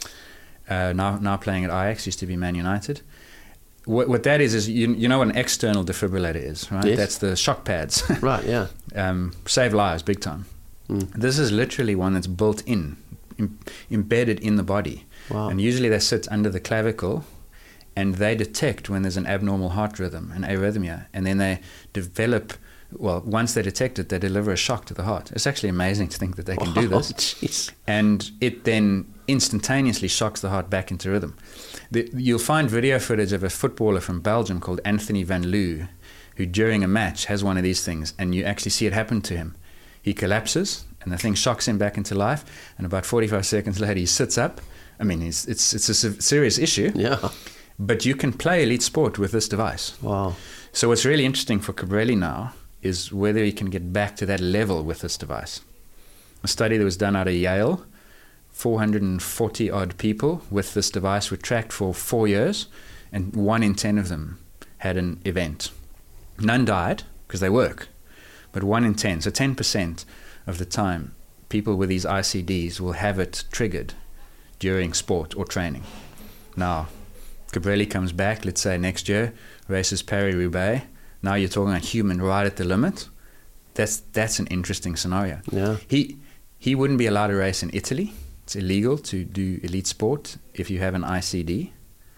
[SPEAKER 4] Uh, now now playing at Ajax, used to be Man United. What, what that is, is you, you know what an external defibrillator is, right?
[SPEAKER 3] Yes.
[SPEAKER 4] That's the shock pads.
[SPEAKER 3] Right, yeah.
[SPEAKER 4] um, save lives, big time. Mm. This is literally one that's built in, im- embedded in the body.
[SPEAKER 3] Wow.
[SPEAKER 4] And usually they sit under the clavicle, and they detect when there's an abnormal heart rhythm, an arrhythmia, and then they develop, well, once they detect it, they deliver a shock to the heart. It's actually amazing to think that they can
[SPEAKER 3] oh,
[SPEAKER 4] do this.
[SPEAKER 3] Geez.
[SPEAKER 4] And it then instantaneously shocks the heart back into rhythm. The, you'll find video footage of a footballer from Belgium called Anthony Van Loo, who during a match has one of these things, and you actually see it happen to him. He collapses, and the thing shocks him back into life, and about forty-five seconds later he sits up. I mean, it's it's, it's a serious issue.
[SPEAKER 3] Yeah.
[SPEAKER 4] But you can play elite sport with this device.
[SPEAKER 3] Wow. So
[SPEAKER 4] what's really interesting for Cobrelli now is whether he can get back to that level with this device. A study that was done out of Yale, four hundred forty odd people with this device were tracked for four years, and one in ten of them had an event. None died, because they work, but one in ten, so ten percent of the time, people with these I C Ds will have it triggered during sport or training. Now, Cobrelli comes back, let's say next year, races Paris-Roubaix. Now you're talking about human right at the limit. That's that's an interesting scenario.
[SPEAKER 3] Yeah.
[SPEAKER 4] He he wouldn't be allowed to race in Italy. It's illegal to do elite sport if you have an I C D.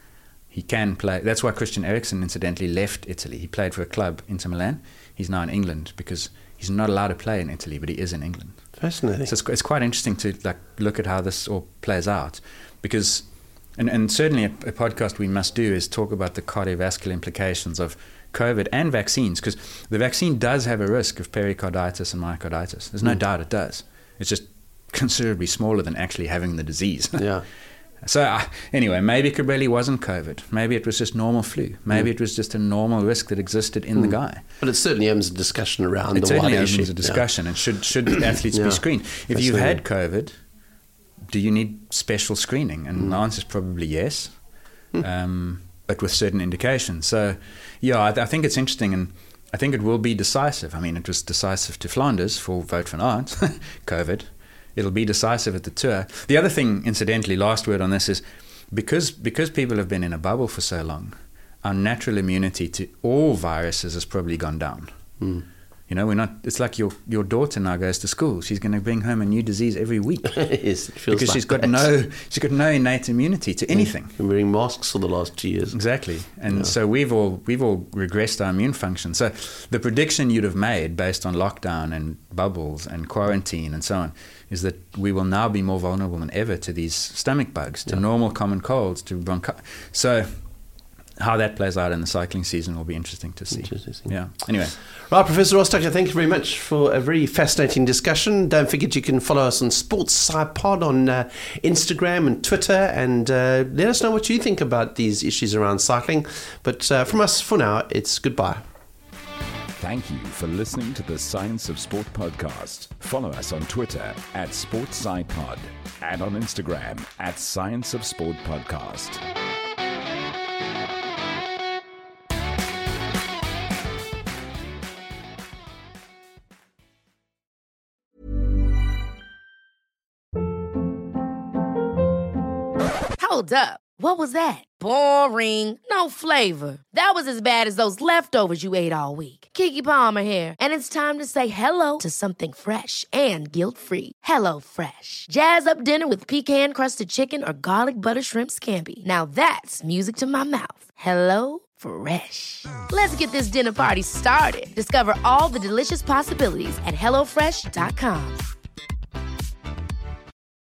[SPEAKER 4] He can play. That's why Christian Eriksen incidentally left Italy. He played for a club, Inter Milan. He's now in England because he's not allowed to play in Italy, but he is in England.
[SPEAKER 3] Fascinating.
[SPEAKER 4] So it's, it's quite interesting to like look at how this all plays out, because. And, and certainly a, a podcast we must do is talk about the cardiovascular implications of COVID and vaccines, because the vaccine does have a risk of pericarditis and myocarditis. There's no mm. doubt it does. It's just considerably smaller than actually having the disease.
[SPEAKER 3] Yeah.
[SPEAKER 4] So uh, anyway, maybe Cobrelli wasn't COVID. Maybe it was just normal flu. Maybe mm. it was just a normal risk that existed in mm. the guy.
[SPEAKER 3] But it certainly opens a discussion around
[SPEAKER 4] it
[SPEAKER 3] the
[SPEAKER 4] certainly
[SPEAKER 3] wider
[SPEAKER 4] opens
[SPEAKER 3] issue.
[SPEAKER 4] a discussion. Yeah. And should, should athletes yeah. be screened? If you've had COVID, do you need special screening? And mm. the answer is probably yes, mm. um, but with certain indications. So, yeah, I, th- I think it's interesting, and I think it will be decisive. I mean, it was decisive to Flanders for Wout van Aert, COVID. It'll be decisive at the Tour. The other thing, incidentally, last word on this is because because people have been in a bubble for so long, our natural immunity to all viruses has probably gone down.
[SPEAKER 3] Mm.
[SPEAKER 4] You know, we're not. It's like your your daughter now goes to school. She's going to bring home a new disease every week.
[SPEAKER 3] Yes, it feels
[SPEAKER 4] because
[SPEAKER 3] like
[SPEAKER 4] she's got
[SPEAKER 3] that.
[SPEAKER 4] no she's got no innate immunity to anything.
[SPEAKER 3] Been wearing masks for the last two years.
[SPEAKER 4] Exactly, and
[SPEAKER 3] Yeah.
[SPEAKER 4] so we've all we've all regressed our immune function. So the prediction you'd have made based on lockdown and bubbles and quarantine and so on is that we will now be more vulnerable than ever to these stomach bugs, to
[SPEAKER 3] Yeah.
[SPEAKER 4] normal common colds, to bronchi. So how that plays out in the cycling season will be interesting to see.
[SPEAKER 3] Interesting.
[SPEAKER 4] Yeah. Anyway.
[SPEAKER 3] Right, Professor Ross Tucker, thank you very much for a very fascinating discussion. Don't forget you can follow us on Sports Sci Pod on uh, Instagram and Twitter, and uh, let us know what you think about these issues around cycling. But uh, from us for now, it's goodbye.
[SPEAKER 2] Thank you for listening to the Science of Sport podcast. Follow us on Twitter at SportsSciPod and on Instagram at Science of Sport Podcast.
[SPEAKER 1] Hold up. What was that? Boring. No flavor. That was as bad as those leftovers you ate all week. Keke Palmer here, and it's time to say hello to something fresh and guilt-free. Hello Fresh. Jazz up dinner with pecan-crusted chicken or garlic butter shrimp scampi. Now that's music to my mouth. Hello Fresh. Let's get this dinner party started. Discover all the delicious possibilities at hello fresh dot com.